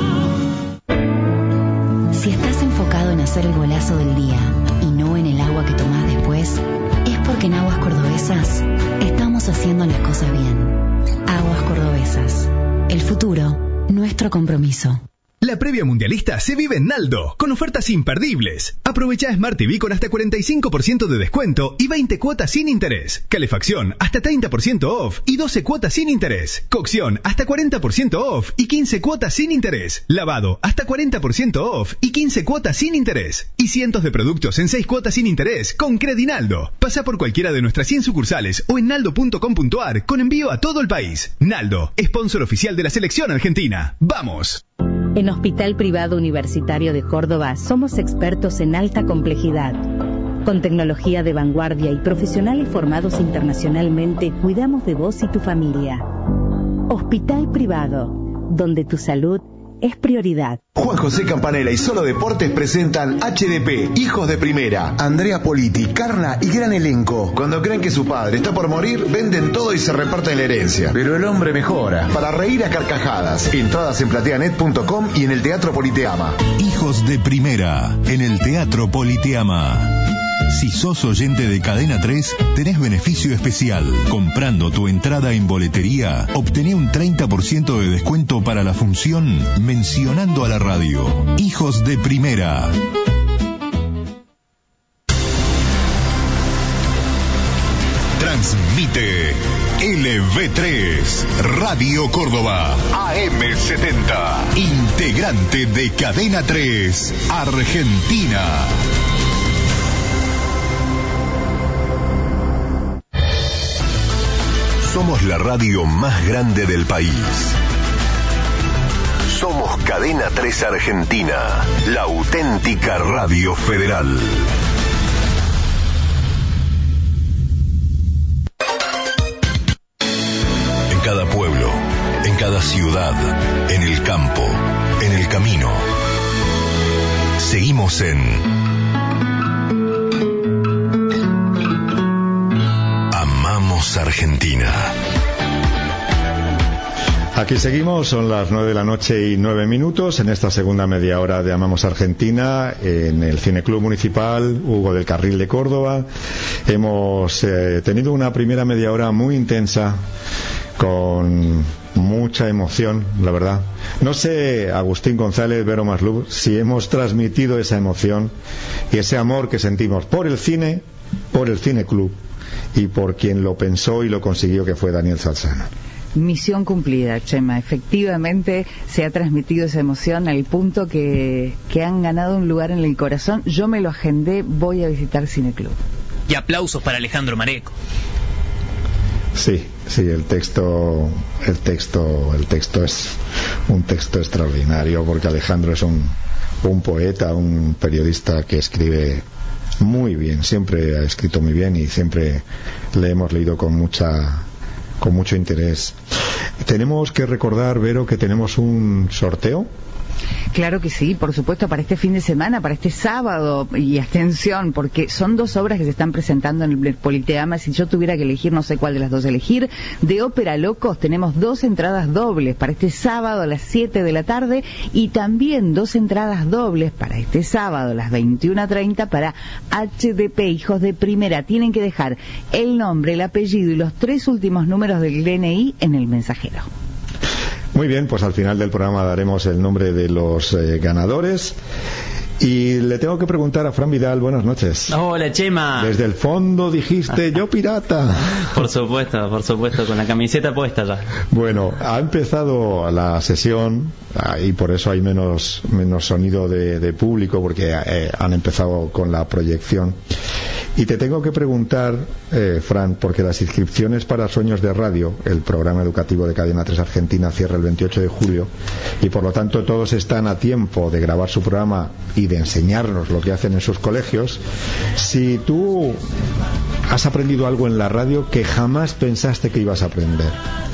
Si estás enfocado en hacer el golazo del día y no en el agua que tomás después, es porque en Aguas Cordobesas estamos haciendo las cosas bien. Aguas Cordobesas. El futuro, nuestro compromiso. La previa mundialista se vive en Naldo, con ofertas imperdibles. Aprovecha Smart T V con hasta cuarenta y cinco por ciento de descuento y veinte cuotas sin interés. Calefacción hasta treinta por ciento off y doce cuotas sin interés. Cocción hasta cuarenta por ciento off y quince cuotas sin interés. Lavado hasta cuarenta por ciento off y quince cuotas sin interés. Y cientos de productos en seis cuotas sin interés con Credinaldo. Pasa por cualquiera de nuestras cien sucursales o en naldo punto com punto ar con envío a todo el país. Naldo, sponsor oficial de la selección argentina. ¡Vamos! En Hospital Privado Universitario de Córdoba somos expertos en alta complejidad. Con tecnología de vanguardia y profesionales formados internacionalmente, cuidamos de vos y tu familia. Hospital Privado, donde tu salud es prioridad. Juan José Campanella y Solo Deportes presentan H D P, Hijos de Primera. Andrea Politi, Carna y gran elenco. Cuando creen que su padre está por morir, venden todo y se reparten la herencia. Pero el hombre mejora. Para reír a carcajadas. Entradas en plateanet punto com y en el Teatro Politeama. Hijos de Primera, en el Teatro Politeama. Si sos oyente de Cadena tres, tenés beneficio especial. Comprando tu entrada en boletería, obtené un treinta por ciento de descuento para la función mencionando a la radio. Hijos de Primera. Transmite L V tres, Radio Córdoba, A M setenta, integrante de Cadena tres, Argentina. Somos la radio más grande del país. Somos Cadena tres Argentina, la auténtica radio federal. En cada pueblo, en cada ciudad, en el campo, en el camino. Seguimos en Argentina. Aquí seguimos, son las nueve de la noche y nueve minutos en esta segunda media hora de Amamos Argentina en el Cineclub Municipal Hugo del Carril de Córdoba. Hemos eh, tenido una primera media hora muy intensa con mucha emoción, la verdad. No sé, Agustín González, Vero Maslub, si hemos transmitido esa emoción y ese amor que sentimos por el cine, por el Cineclub y por quien lo pensó y lo consiguió, que fue Daniel Salzano. misión cumplida, Chema. Efectivamente se ha transmitido esa emoción al punto que, que han ganado un lugar en el corazón. Yo me lo agendé, voy a visitar Cineclub. Y aplausos para Alejandro Mareco. Sí, sí, el texto, el texto, el texto es un texto extraordinario, porque Alejandro es un, un poeta, un periodista que escribe muy bien, siempre ha escrito muy bien y siempre le hemos leído con mucha, con mucho interés. Tenemos que recordar, Vero, que tenemos un sorteo. Claro que sí, por supuesto, para este fin de semana, para este sábado, y atención, porque son dos obras que se están presentando en el Politeama. Si yo tuviera que elegir, no sé cuál de las dos elegir. De Ópera Locos tenemos dos entradas dobles para este sábado a las siete de la tarde, y también dos entradas dobles para este sábado a las veintiuna treinta para H D P, Hijos de Primera. Tienen que dejar el nombre, el apellido y los tres últimos números del D N I en el mensajero. Muy bien, pues al final del programa daremos el nombre de los eh, ganadores. Y le tengo que preguntar a Fran Vidal, buenas noches. Hola, Chema. Desde el fondo dijiste, yo pirata. Por supuesto, por supuesto, con la camiseta puesta ya. Bueno, ha empezado la sesión y por eso hay menos, menos sonido de, de público, porque eh, han empezado con la proyección. Y te tengo que preguntar, eh, Fran, porque las inscripciones para Sueños de Radio, el programa educativo de Cadena tres Argentina, cierra el veintiocho de julio, y por lo tanto todos están a tiempo de grabar su programa y de enseñarnos lo que hacen en sus colegios. Si tú has aprendido algo en la radio que jamás pensaste que ibas a aprender.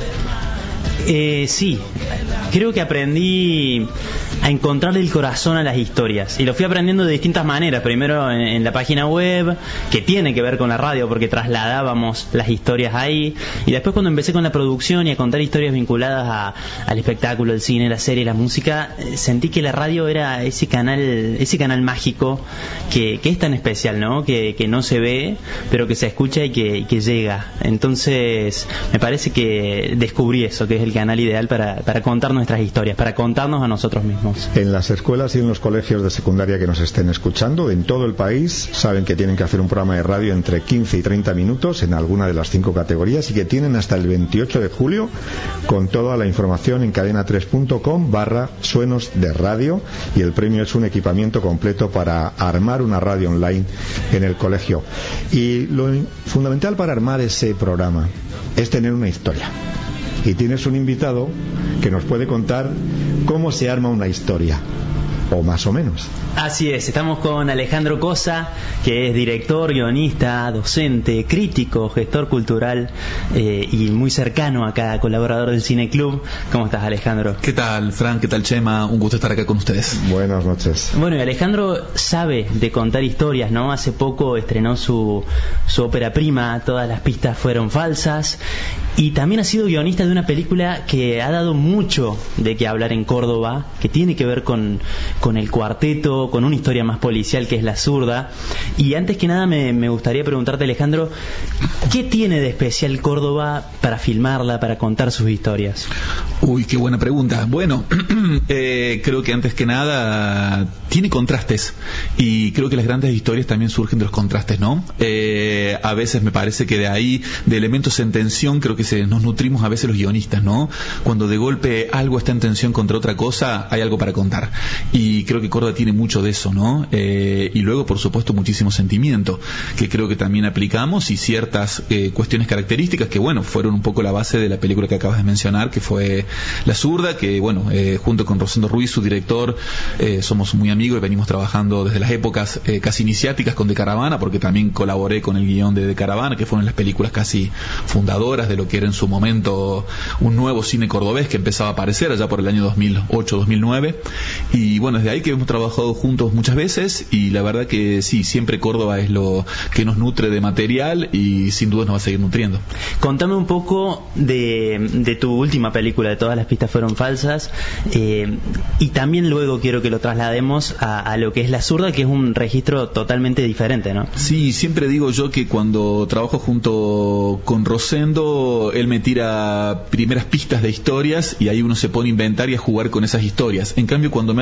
Eh, sí, creo que aprendí a encontrarle el corazón a las historias, y lo fui aprendiendo de distintas maneras. Primero en, en la página web, que tiene que ver con la radio porque trasladábamos las historias ahí, y después cuando empecé con la producción y a contar historias vinculadas a, al espectáculo, el cine, la serie, la música, eh, sentí que la radio era ese canal, ese canal mágico que, que es tan especial, ¿no? Que, que no se ve, pero que se escucha y que, y que llega. Entonces me parece que descubrí eso, que es el canal ideal para, para contar nuestras historias, para contarnos a nosotros mismos. En las escuelas y en los colegios de secundaria que nos estén escuchando en todo el país saben que tienen que hacer un programa de radio entre quince y treinta minutos en alguna de las cinco categorías, y que tienen hasta el veintiocho de julio con toda la información en cadena tres punto com barra suenos de radio, y el premio es un equipamiento completo para armar una radio online en el colegio. Y lo fundamental para armar ese programa es tener una historia. Y tienes un invitado que nos puede contar cómo se arma una historia, o más o menos. Así es, estamos con Alejandro Cosa, que es director, guionista, docente, crítico, gestor cultural eh, y muy cercano acá, colaborador del Cineclub. ¿Cómo estás, Alejandro? ¿Qué tal, Fran? ¿Qué tal, Chema? Un gusto estar acá con ustedes. Buenas noches. Bueno, y Alejandro sabe de contar historias, ¿no? Hace poco estrenó su, su ópera prima, Todas las pistas fueron falsas, y también ha sido guionista de una película que ha dado mucho de qué hablar en Córdoba, que tiene que ver con, con el cuarteto, con una historia más policial, que es La Zurda. Y antes que nada me, me gustaría preguntarte, Alejandro, ¿qué tiene de especial Córdoba para filmarla, para contar sus historias? Uy, qué buena pregunta. Bueno, eh, creo que antes que nada tiene contrastes, y creo que las grandes historias también surgen de los contrastes, ¿no? Eh, a veces me parece que de ahí, de elementos en tensión, creo que se, nos nutrimos a veces los guionistas, ¿no? Cuando de golpe algo está en tensión contra otra cosa, hay algo para contar, y creo que Córdoba tiene mucho de eso, ¿no? Eh, y luego, por supuesto, muchísimo sentimiento, que creo que también aplicamos, y ciertas eh, cuestiones características que, bueno, fueron un poco la base de la película que acabas de mencionar, que fue La Zurda, que, bueno, eh, junto con Rosendo Ruiz, su director, eh, somos muy amigos y venimos trabajando desde las épocas eh, casi iniciáticas con De Caravana, porque también colaboré con el guión de De Caravana, que fueron las películas casi fundadoras de lo que era en su momento un nuevo cine cordobés que empezaba a aparecer allá por el año dos mil ocho dos mil nueve, y bueno, desde ahí que hemos trabajado juntos muchas veces, y la verdad que sí, siempre Córdoba es lo que nos nutre de material, y sin duda nos va a seguir nutriendo. Contame un poco de, de tu última película, de Todas las pistas fueron falsas, eh, y también luego quiero que lo traslademos a, a lo que es La Zurda, que es un registro totalmente diferente, ¿no? Sí, siempre digo yo que cuando trabajo junto con Rosendo, él me tira primeras pistas de historias, y ahí uno se pone a inventar y a jugar con esas historias. En cambio, cuando me ha tocado a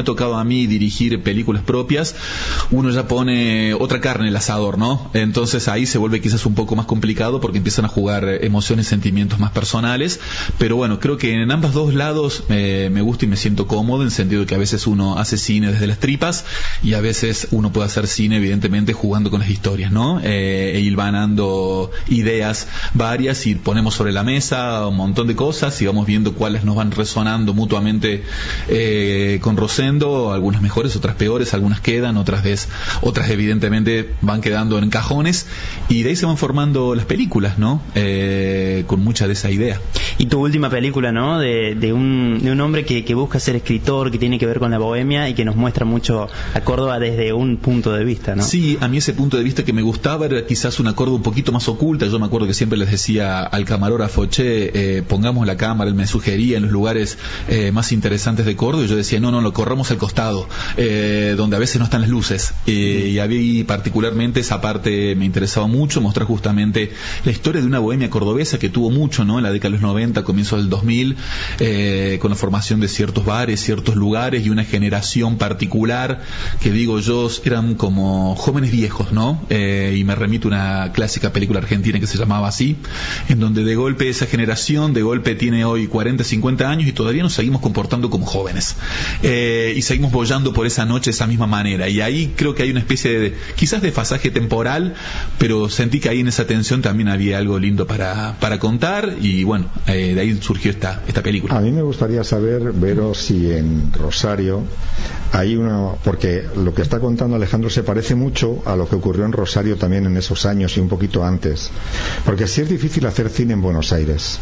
a mí dirigir películas propias, uno ya pone otra carne en el asador, ¿no? Entonces ahí se vuelve quizás un poco más complicado porque empiezan a jugar emociones, sentimientos más personales, pero bueno, creo que en ambos dos lados eh, me gusta y me siento cómodo, en el sentido de que a veces uno hace cine desde las tripas y a veces uno puede hacer cine evidentemente jugando con las historias, ¿no? Eh, e hilvanando ideas varias y ponemos sobre la mesa un montón de cosas y vamos viendo cuáles nos van resonando mutuamente eh, con Rosendo, algunas mejores, otras peores, algunas quedan, otras ves, otras evidentemente van quedando en cajones y de ahí se van formando las películas, ¿no? Eh, con mucha de esa idea. Y tu última película, ¿no? De, de, un, de un hombre que, que busca ser escritor, que tiene que ver con la bohemia y que nos muestra mucho a Córdoba desde un punto de vista, ¿no? Sí, a mí ese punto de vista que me gustaba era quizás una Córdoba un poquito más oculta. Yo me acuerdo que siempre les decía al camarógrafo, che, eh, pongamos la cámara, él me sugería en los lugares eh, más interesantes de Córdoba y yo decía, no, no, lo corramos al costado, eh, donde a veces no están las luces. Eh, y a mí particularmente esa parte me interesaba mucho, mostrar justamente la historia de una bohemia cordobesa que tuvo mucho, ¿no? En la década de los noventa, comienzo del dos mil, eh, con la formación de ciertos bares, ciertos lugares y una generación particular que digo yo eran como jóvenes viejos, ¿no? Eh, y me remito a una clásica película argentina que se llamaba así, en donde de golpe esa generación de golpe tiene hoy cuarenta, cincuenta años y todavía nos seguimos comportando como jóvenes, eh, y seguimos bollando por esa noche de esa misma manera, y ahí creo que hay una especie de quizás desfasaje temporal, pero sentí que ahí en esa tensión también había algo lindo para, para contar y bueno, eh, de ahí surgió esta, esta película. A mí me gustaría saber, Vero, si en Rosario hay una, porque lo que está contando Alejandro se parece mucho a lo que ocurrió en Rosario también en esos años y un poquito antes, porque sí es difícil hacer cine en Buenos Aires.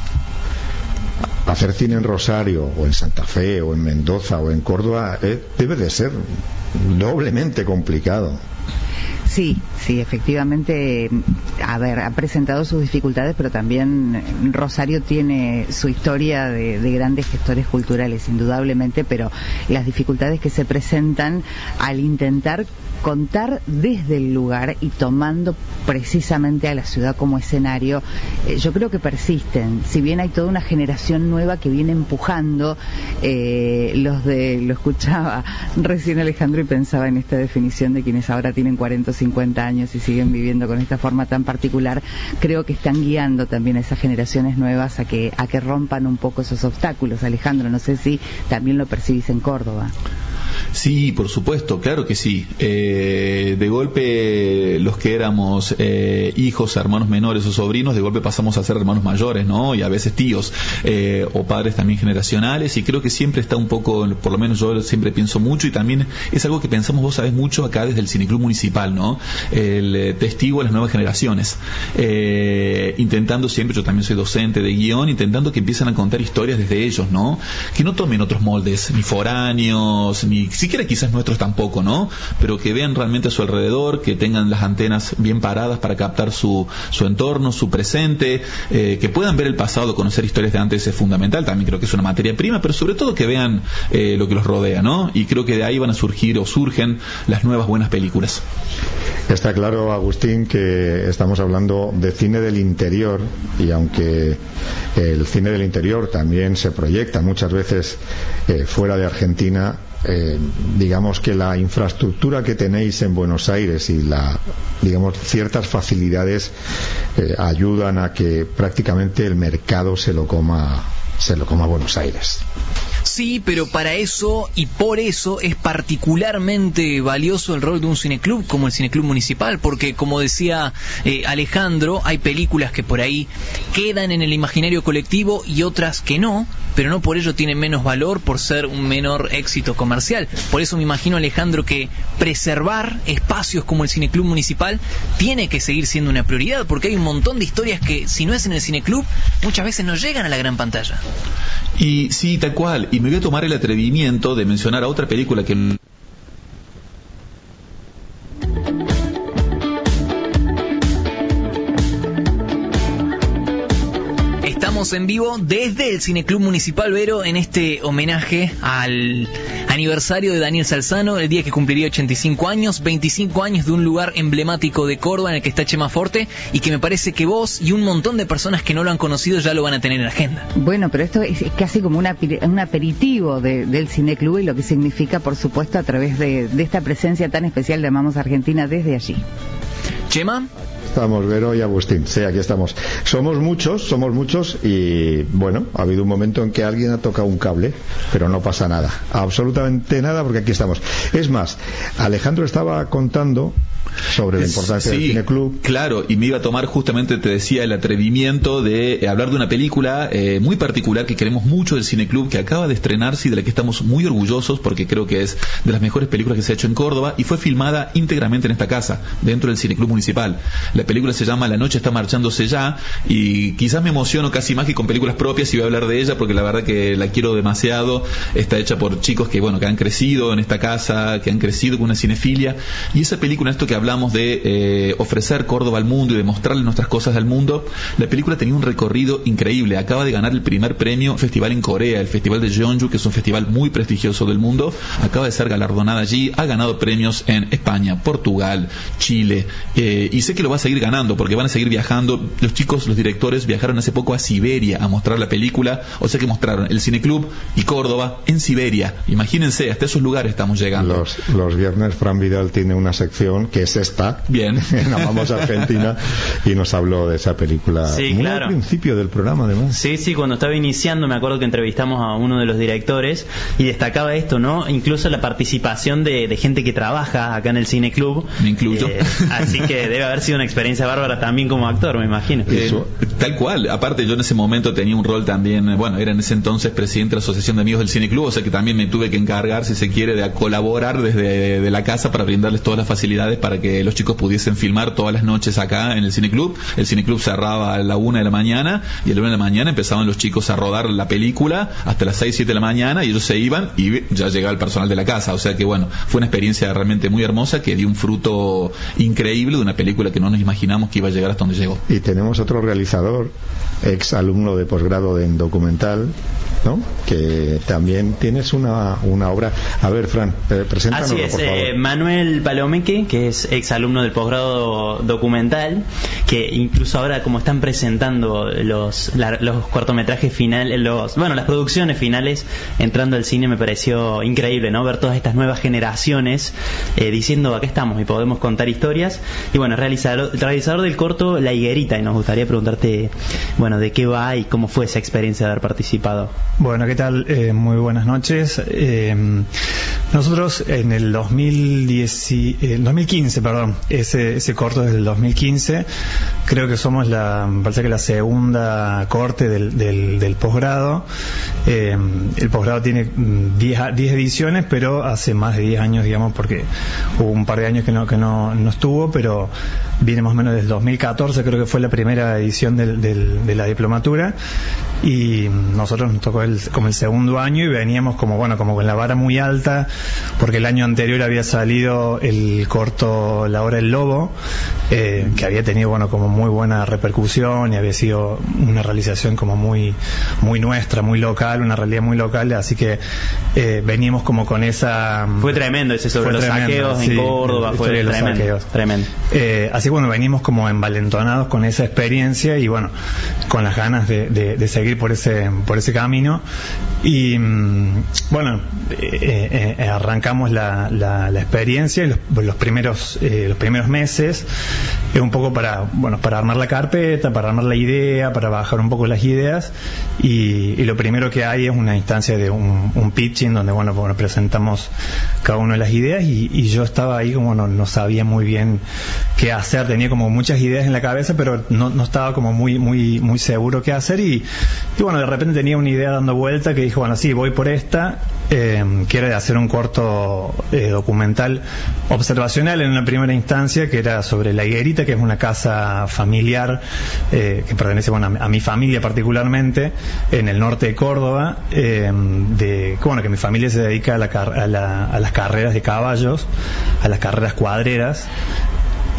Hacer cine en Rosario o en Santa Fe o en Mendoza o en Córdoba eh, debe de ser doblemente complicado. Sí, sí, efectivamente, a ver, ha presentado sus dificultades, pero también Rosario tiene su historia de, de grandes gestores culturales, indudablemente, pero las dificultades que se presentan al intentar contar desde el lugar y tomando precisamente a la ciudad como escenario, eh, yo creo que persisten. Si bien hay toda una generación nueva que viene empujando, eh, los de, lo escuchaba recién Alejandro y pensaba en esta definición de quienes ahora tienen cuarenta o cincuenta años y siguen viviendo con esta forma tan particular, creo que están guiando también a esas generaciones nuevas a que, a que rompan un poco esos obstáculos. Alejandro, no sé si también lo percibís en Córdoba. Sí, por supuesto, claro que sí. Eh, de golpe los que éramos eh, hijos, hermanos menores o sobrinos, de golpe pasamos a ser hermanos mayores, ¿no? Y a veces tíos eh, o padres también generacionales, y creo que siempre está un poco, por lo menos yo siempre pienso mucho, y también es algo que pensamos, vos sabés, mucho acá desde el Cineclub Municipal, ¿no? El eh, testigo a las nuevas generaciones, eh, intentando siempre, yo también soy docente de guión, intentando que empiecen a contar historias desde ellos, ¿no? Que no tomen otros moldes, ni foráneos, ni siquiera quizás nuestros tampoco, ¿no? Pero que vean realmente a su alrededor, que tengan las antenas bien paradas para captar su, su entorno, su presente, eh, que puedan ver el pasado, conocer historias de antes es fundamental, también creo que es una materia prima, pero sobre todo que vean eh, lo que los rodea, ¿no? Y creo que de ahí van a surgir o surgen las nuevas buenas películas. Está claro, Agustín, que estamos hablando de cine del interior, y aunque el cine del interior también se proyecta muchas veces eh, fuera de Argentina, Eh, digamos que la infraestructura que tenéis en Buenos Aires y la, digamos, ciertas facilidades eh, ayudan a que prácticamente el mercado se lo coma se lo coma Buenos Aires. Sí, pero para eso y por eso es particularmente valioso el rol de un cineclub como el Cineclub Municipal, porque como decía eh, Alejandro, hay películas que por ahí quedan en el imaginario colectivo y otras que no, pero no por ello tienen menos valor por ser un menor éxito comercial. Por eso me imagino, Alejandro, que preservar espacios como el Cineclub Municipal tiene que seguir siendo una prioridad, porque hay un montón de historias que, si no es en el cineclub, muchas veces no llegan a la gran pantalla. Y sí, tal cual. Y me voy a tomar el atrevimiento de mencionar a otra película que... Estamos en vivo desde el Cineclub Municipal Vero en este homenaje al aniversario de Daniel Salzano, el día que cumpliría ochenta y cinco años, veinticinco años de un lugar emblemático de Córdoba en el que está Chema Forte, y que me parece que vos y un montón de personas que no lo han conocido ya lo van a tener en agenda. Bueno, pero esto es casi como una, un aperitivo de, del Cineclub y lo que significa, por supuesto, a través de, de esta presencia tan especial de Amamos Argentina desde allí. Chema. Estamos, Vero y Agustín, sí, aquí estamos. Somos muchos, somos muchos y bueno, ha habido un momento en que alguien ha tocado un cable, pero no pasa nada, absolutamente nada, porque aquí estamos. Es más, Alejandro estaba contando sobre la importancia sí, del Cineclub. Claro, y me iba a tomar justamente, te decía, el atrevimiento de eh, hablar de una película eh, muy particular que queremos mucho del Cineclub, que acaba de estrenarse y de la que estamos muy orgullosos porque creo que es de las mejores películas que se ha hecho en Córdoba y fue filmada íntegramente en esta casa, dentro del Cineclub Municipal. La película se llama La noche está marchándose ya y quizás me emociono casi más que con películas propias y voy a hablar de ella porque la verdad que la quiero demasiado. Está hecha por chicos que, bueno, que han crecido en esta casa, que han crecido con una cinefilia, y esa película, esto que hablamos de eh, ofrecer Córdoba al mundo y de mostrarle nuestras cosas al mundo, la película tenía un recorrido increíble. Acaba de ganar el primer premio festival en Corea, el festival de Jeonju, que es un festival muy prestigioso del mundo. Acaba de ser galardonada allí, ha ganado premios en España, Portugal, Chile, eh, y sé que lo va a seguir ganando porque van a seguir viajando. Los chicos, los directores viajaron hace poco a Siberia a mostrar la película, o sea que mostraron el Cineclub y Córdoba en Siberia. Imagínense, hasta esos lugares estamos llegando. Los, los viernes Fran Vidal tiene una sección que es esta, bien, en Amamos Argentina, y nos habló de esa película sí, muy claro. al principio del programa, además. Sí, sí, cuando estaba iniciando me acuerdo que entrevistamos a uno de los directores y destacaba esto, ¿no? Incluso la participación de, de gente que trabaja acá en el Cineclub. Me incluyo. Eh, así que debe haber sido una experiencia bárbara también como actor, me imagino. Eh, tal cual. Aparte, yo en ese momento tenía un rol también, bueno, era en ese entonces presidente de la Asociación de Amigos del Cineclub, o sea que también me tuve que encargar, si se quiere, de colaborar desde de la casa para brindarles todas las facilidades para que los chicos pudiesen filmar todas las noches acá en el Cineclub. El Cineclub cerraba a la una de la mañana y a la una de la mañana empezaban los chicos a rodar la película hasta las seis, siete de la mañana y ellos se iban y ya llegaba el personal de la casa. O sea que bueno, fue una experiencia realmente muy hermosa que dio un fruto increíble de una película que no nos imaginamos que iba a llegar hasta donde llegó. Y tenemos otro realizador, ex alumno de posgrado en documental, ¿no? Que también tienes una, una obra. A ver, Fran, eh, preséntanos, Así es, por favor. Eh, Manuel Palomeque, que es ex alumno del posgrado documental, que incluso ahora como están presentando los la, los cortometrajes finales, los bueno, las producciones finales entrando al cine, me pareció increíble, ¿no? Ver todas estas nuevas generaciones eh, diciendo acá estamos y podemos contar historias. Y bueno, realizador, realizador del corto La Higuerita, y nos gustaría preguntarte, bueno, de qué va y cómo fue esa experiencia de haber participado. Bueno, ¿qué tal? Eh, muy buenas noches. Eh, nosotros en el dos mil diez, eh, dos mil quince, perdón, ese, ese corto es del dos mil quince, creo que somos la, me parece que la segunda corte del, del, del posgrado. Eh, el posgrado tiene diez ediciones, pero hace más de diez años, digamos, porque hubo un par de años que no, que no, no estuvo, pero viene más o menos desde dos mil catorce, creo que fue la primera edición del, del, de la diplomatura, y nosotros nos tocó el, como el segundo año y veníamos como, bueno, como con la vara muy alta, porque el año anterior había salido el corto La Hora del Lobo, eh, que había tenido, bueno, como muy buena repercusión y había sido una realización como muy, muy nuestra, muy local, una realidad muy local, así que eh, veníamos como con esa... Fue tremendo ese sobre los tremendo, saqueos sí, en Córdoba, fue los tremendo, saqueos. tremendo. Eh, así que bueno, venimos como envalentonados con esa experiencia y bueno, con las ganas de, de, de seguir por ese, por ese camino. Y bueno, eh, eh, arrancamos la, la, la experiencia, los, los primeros eh, los primeros meses, eh, un poco para bueno para armar la carpeta, para armar la idea, para bajar un poco las ideas, y, y lo primero que hay es una instancia de un, un pitching donde bueno, bueno presentamos cada una de las ideas y, y yo estaba ahí como no, no sabía muy bien qué hacer, tenía como muchas ideas en la cabeza, pero no, no estaba como muy muy muy seguro qué hacer, y, y bueno, de repente tenía una idea dando vuelta que dije, bueno, sí, voy por esta, eh, que era de hacer un corto eh, documental observacional en una primera instancia, que era sobre La Higuerita, que es una casa familiar eh, que pertenece, bueno, a, a mi familia particularmente, en el norte de Córdoba, eh, de, bueno, que mi familia se dedica a, la, a, la, a las carreras de caballos, a las carreras cuadreras.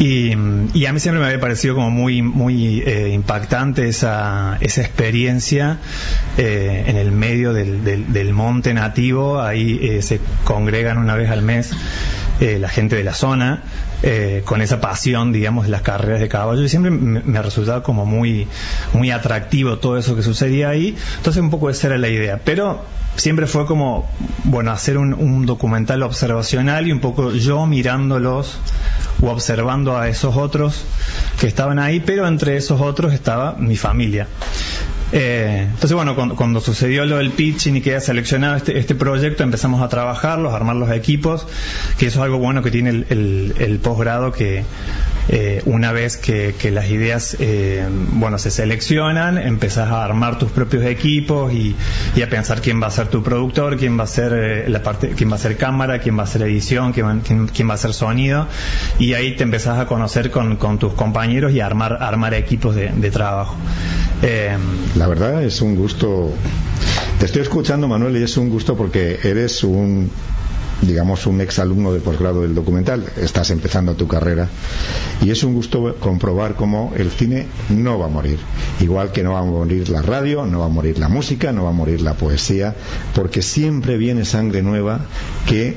Y, y a mí siempre me había parecido como muy muy eh, impactante esa, esa experiencia eh, en el medio del, del, del monte nativo. Ahí eh, se congregan una vez al mes eh, la gente de la zona eh, con esa pasión, digamos, de las carreras de caballo, y siempre me, me ha resultado como muy muy atractivo todo eso que sucedía ahí. Entonces un poco esa era la idea, pero siempre fue como, bueno, hacer un, un documental observacional y un poco yo mirándolos o observando a esos otros que estaban ahí, pero entre esos otros estaba mi familia. Eh, entonces, bueno, cuando, cuando sucedió lo del pitching y queda seleccionado este, este proyecto, empezamos a trabajarlos, a armar los equipos, que eso es algo bueno que tiene el, el, el posgrado, que eh, una vez que, que las ideas eh, bueno, se seleccionan, empezás a armar tus propios equipos y, y a pensar quién va a ser tu productor, quién va a ser eh, la parte, quién va a ser cámara, quién va a ser edición, quién va, quién, quién va a ser sonido, y ahí te empezás a conocer con, con tus compañeros y a armar, armar equipos de, de trabajo. Eh, La verdad es un gusto. Te estoy escuchando, Manuel, y es un gusto porque eres un, digamos, un exalumno de posgrado del documental. Estás empezando tu carrera y es un gusto comprobar cómo el cine no va a morir. Igual que no va a morir la radio, no va a morir la música, no va a morir la poesía, porque siempre viene sangre nueva que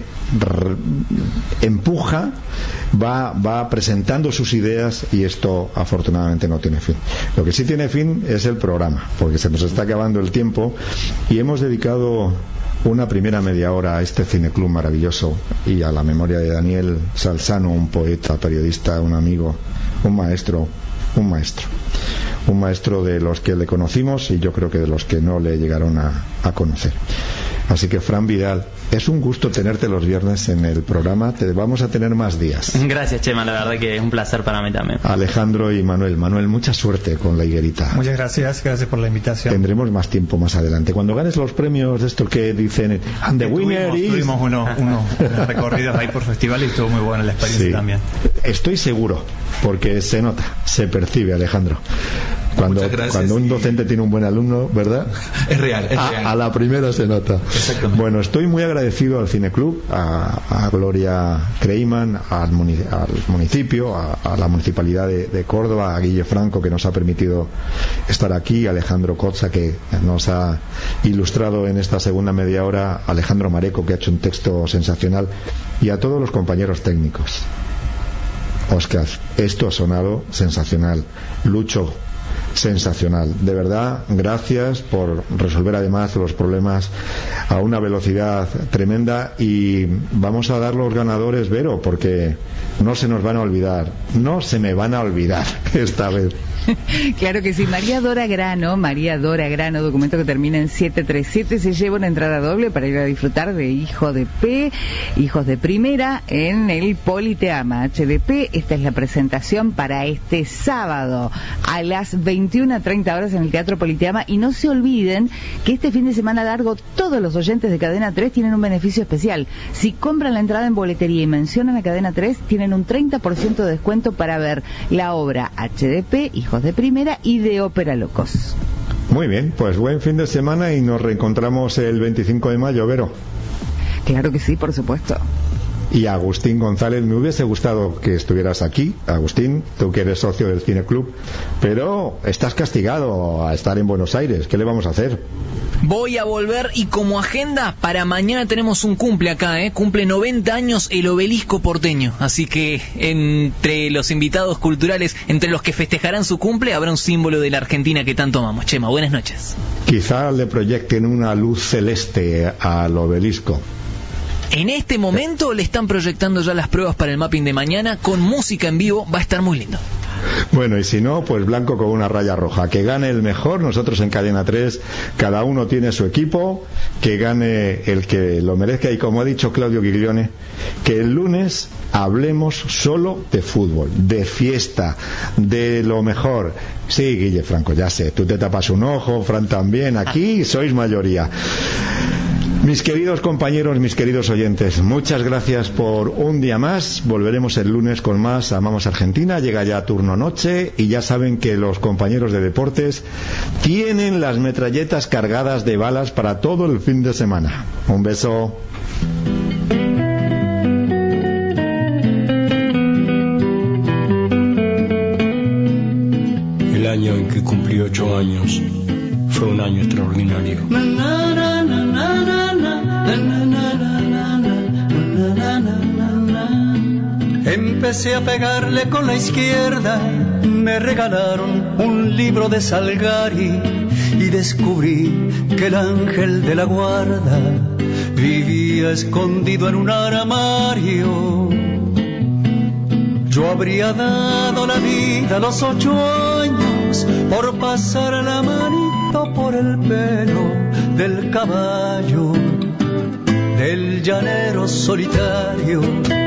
empuja, va, va presentando sus ideas, y esto afortunadamente no tiene fin. Lo que sí tiene fin es el programa, porque se nos está acabando el tiempo y hemos dedicado una primera media hora a este cineclub maravilloso y a la memoria de Daniel Salzano, un poeta, periodista, un amigo, un maestro, un maestro. Un maestro de los que le conocimos y yo creo que de los que no le llegaron a, a conocer. Así que, Fran Vidal, es un gusto tenerte los viernes en el programa. Te vamos a tener más días. Gracias, Chema, la verdad que es un placer para mí también. Alejandro y Manuel. Manuel, mucha suerte con la higuerita. Muchas gracias, gracias por la invitación. Tendremos más tiempo más adelante. Cuando ganes los premios de estos que dicen and the winner tuvimos, is... Tuvimos unos, unos recorridos ahí por festivales y estuvo muy buena la experiencia, sí, también. Estoy seguro, porque se nota, se percibe, Alejandro. Cuando, cuando un docente tiene un buen alumno, ¿verdad? Es real, es a, real. A la primera se nota. Exactamente. Bueno, estoy muy agradecido al Cineclub, a, a Gloria Kreiman, al, muni, al municipio, a, a la municipalidad de, de Córdoba, a Guille Franco, que nos ha permitido estar aquí, a Alejandro Cotza, que nos ha ilustrado en esta segunda media hora, a Alejandro Mareco, que ha hecho un texto sensacional, y a todos los compañeros técnicos. Óscar, esto ha sonado sensacional. Lucho, sensacional, de verdad, gracias por resolver además los problemas a una velocidad tremenda, y vamos a dar los ganadores, Vero, porque no se nos van a olvidar, no se me van a olvidar esta vez. Claro que sí. María Dora Grano, María Dora Grano, documento que termina en siete tres siete, se lleva una entrada doble para ir a disfrutar de Hijo de P, Hijos de Primera, en el Politeama H D P. Esta es la presentación para este sábado a las veintiuna treinta horas en el Teatro Politeama, y no se olviden que este fin de semana largo todos los oyentes de Cadena tres tienen un beneficio especial. Si compran la entrada en boletería y mencionan a Cadena tres, tienen un treinta por ciento de descuento para ver la obra H D P, Hijos de Primera y de Ópera Locos. Muy bien, pues buen fin de semana y nos reencontramos el veinticinco de mayo, Vero. Claro que sí, por supuesto. Y Agustín González, me hubiese gustado que estuvieras aquí, Agustín, tú que eres socio del Cineclub, pero estás castigado a estar en Buenos Aires. ¿Qué le vamos a hacer? Voy a volver, y como agenda para mañana tenemos un cumple acá, ¿eh? Cumple noventa años el Obelisco porteño, así que entre los invitados culturales, entre los que festejarán su cumple, habrá un símbolo de la Argentina que tanto amamos. Chema, buenas noches. Quizá le proyecten una luz celeste al Obelisco. En este momento le están proyectando ya las pruebas para el mapping de mañana, con música en vivo, va a estar muy lindo. Bueno, y si no, pues blanco con una raya roja. Que gane el mejor. Nosotros en Cadena tres, cada uno tiene su equipo. Que gane el que lo merezca. Y como ha dicho Claudio Giglione, que el lunes hablemos solo de fútbol, de fiesta, de lo mejor. Sí, Guille Franco, ya sé, tú te tapas un ojo, Fran también, aquí sois mayoría. Mis queridos compañeros, mis queridos oyentes, muchas gracias por un día más. Volveremos el lunes con más Amamos Argentina. Llega ya turno noche y ya saben que los compañeros de deportes tienen las metralletas cargadas de balas para todo el fin de semana. Un beso. año en que cumplí ocho años fue un año extraordinario. Empecé a pegarle con la izquierda, me regalaron un libro de Salgari y descubrí que el ángel de la guarda vivía escondido en un armario. Yo habría dado la vida a los ocho años por pasar la manito por el pelo del caballo, del llanero solitario.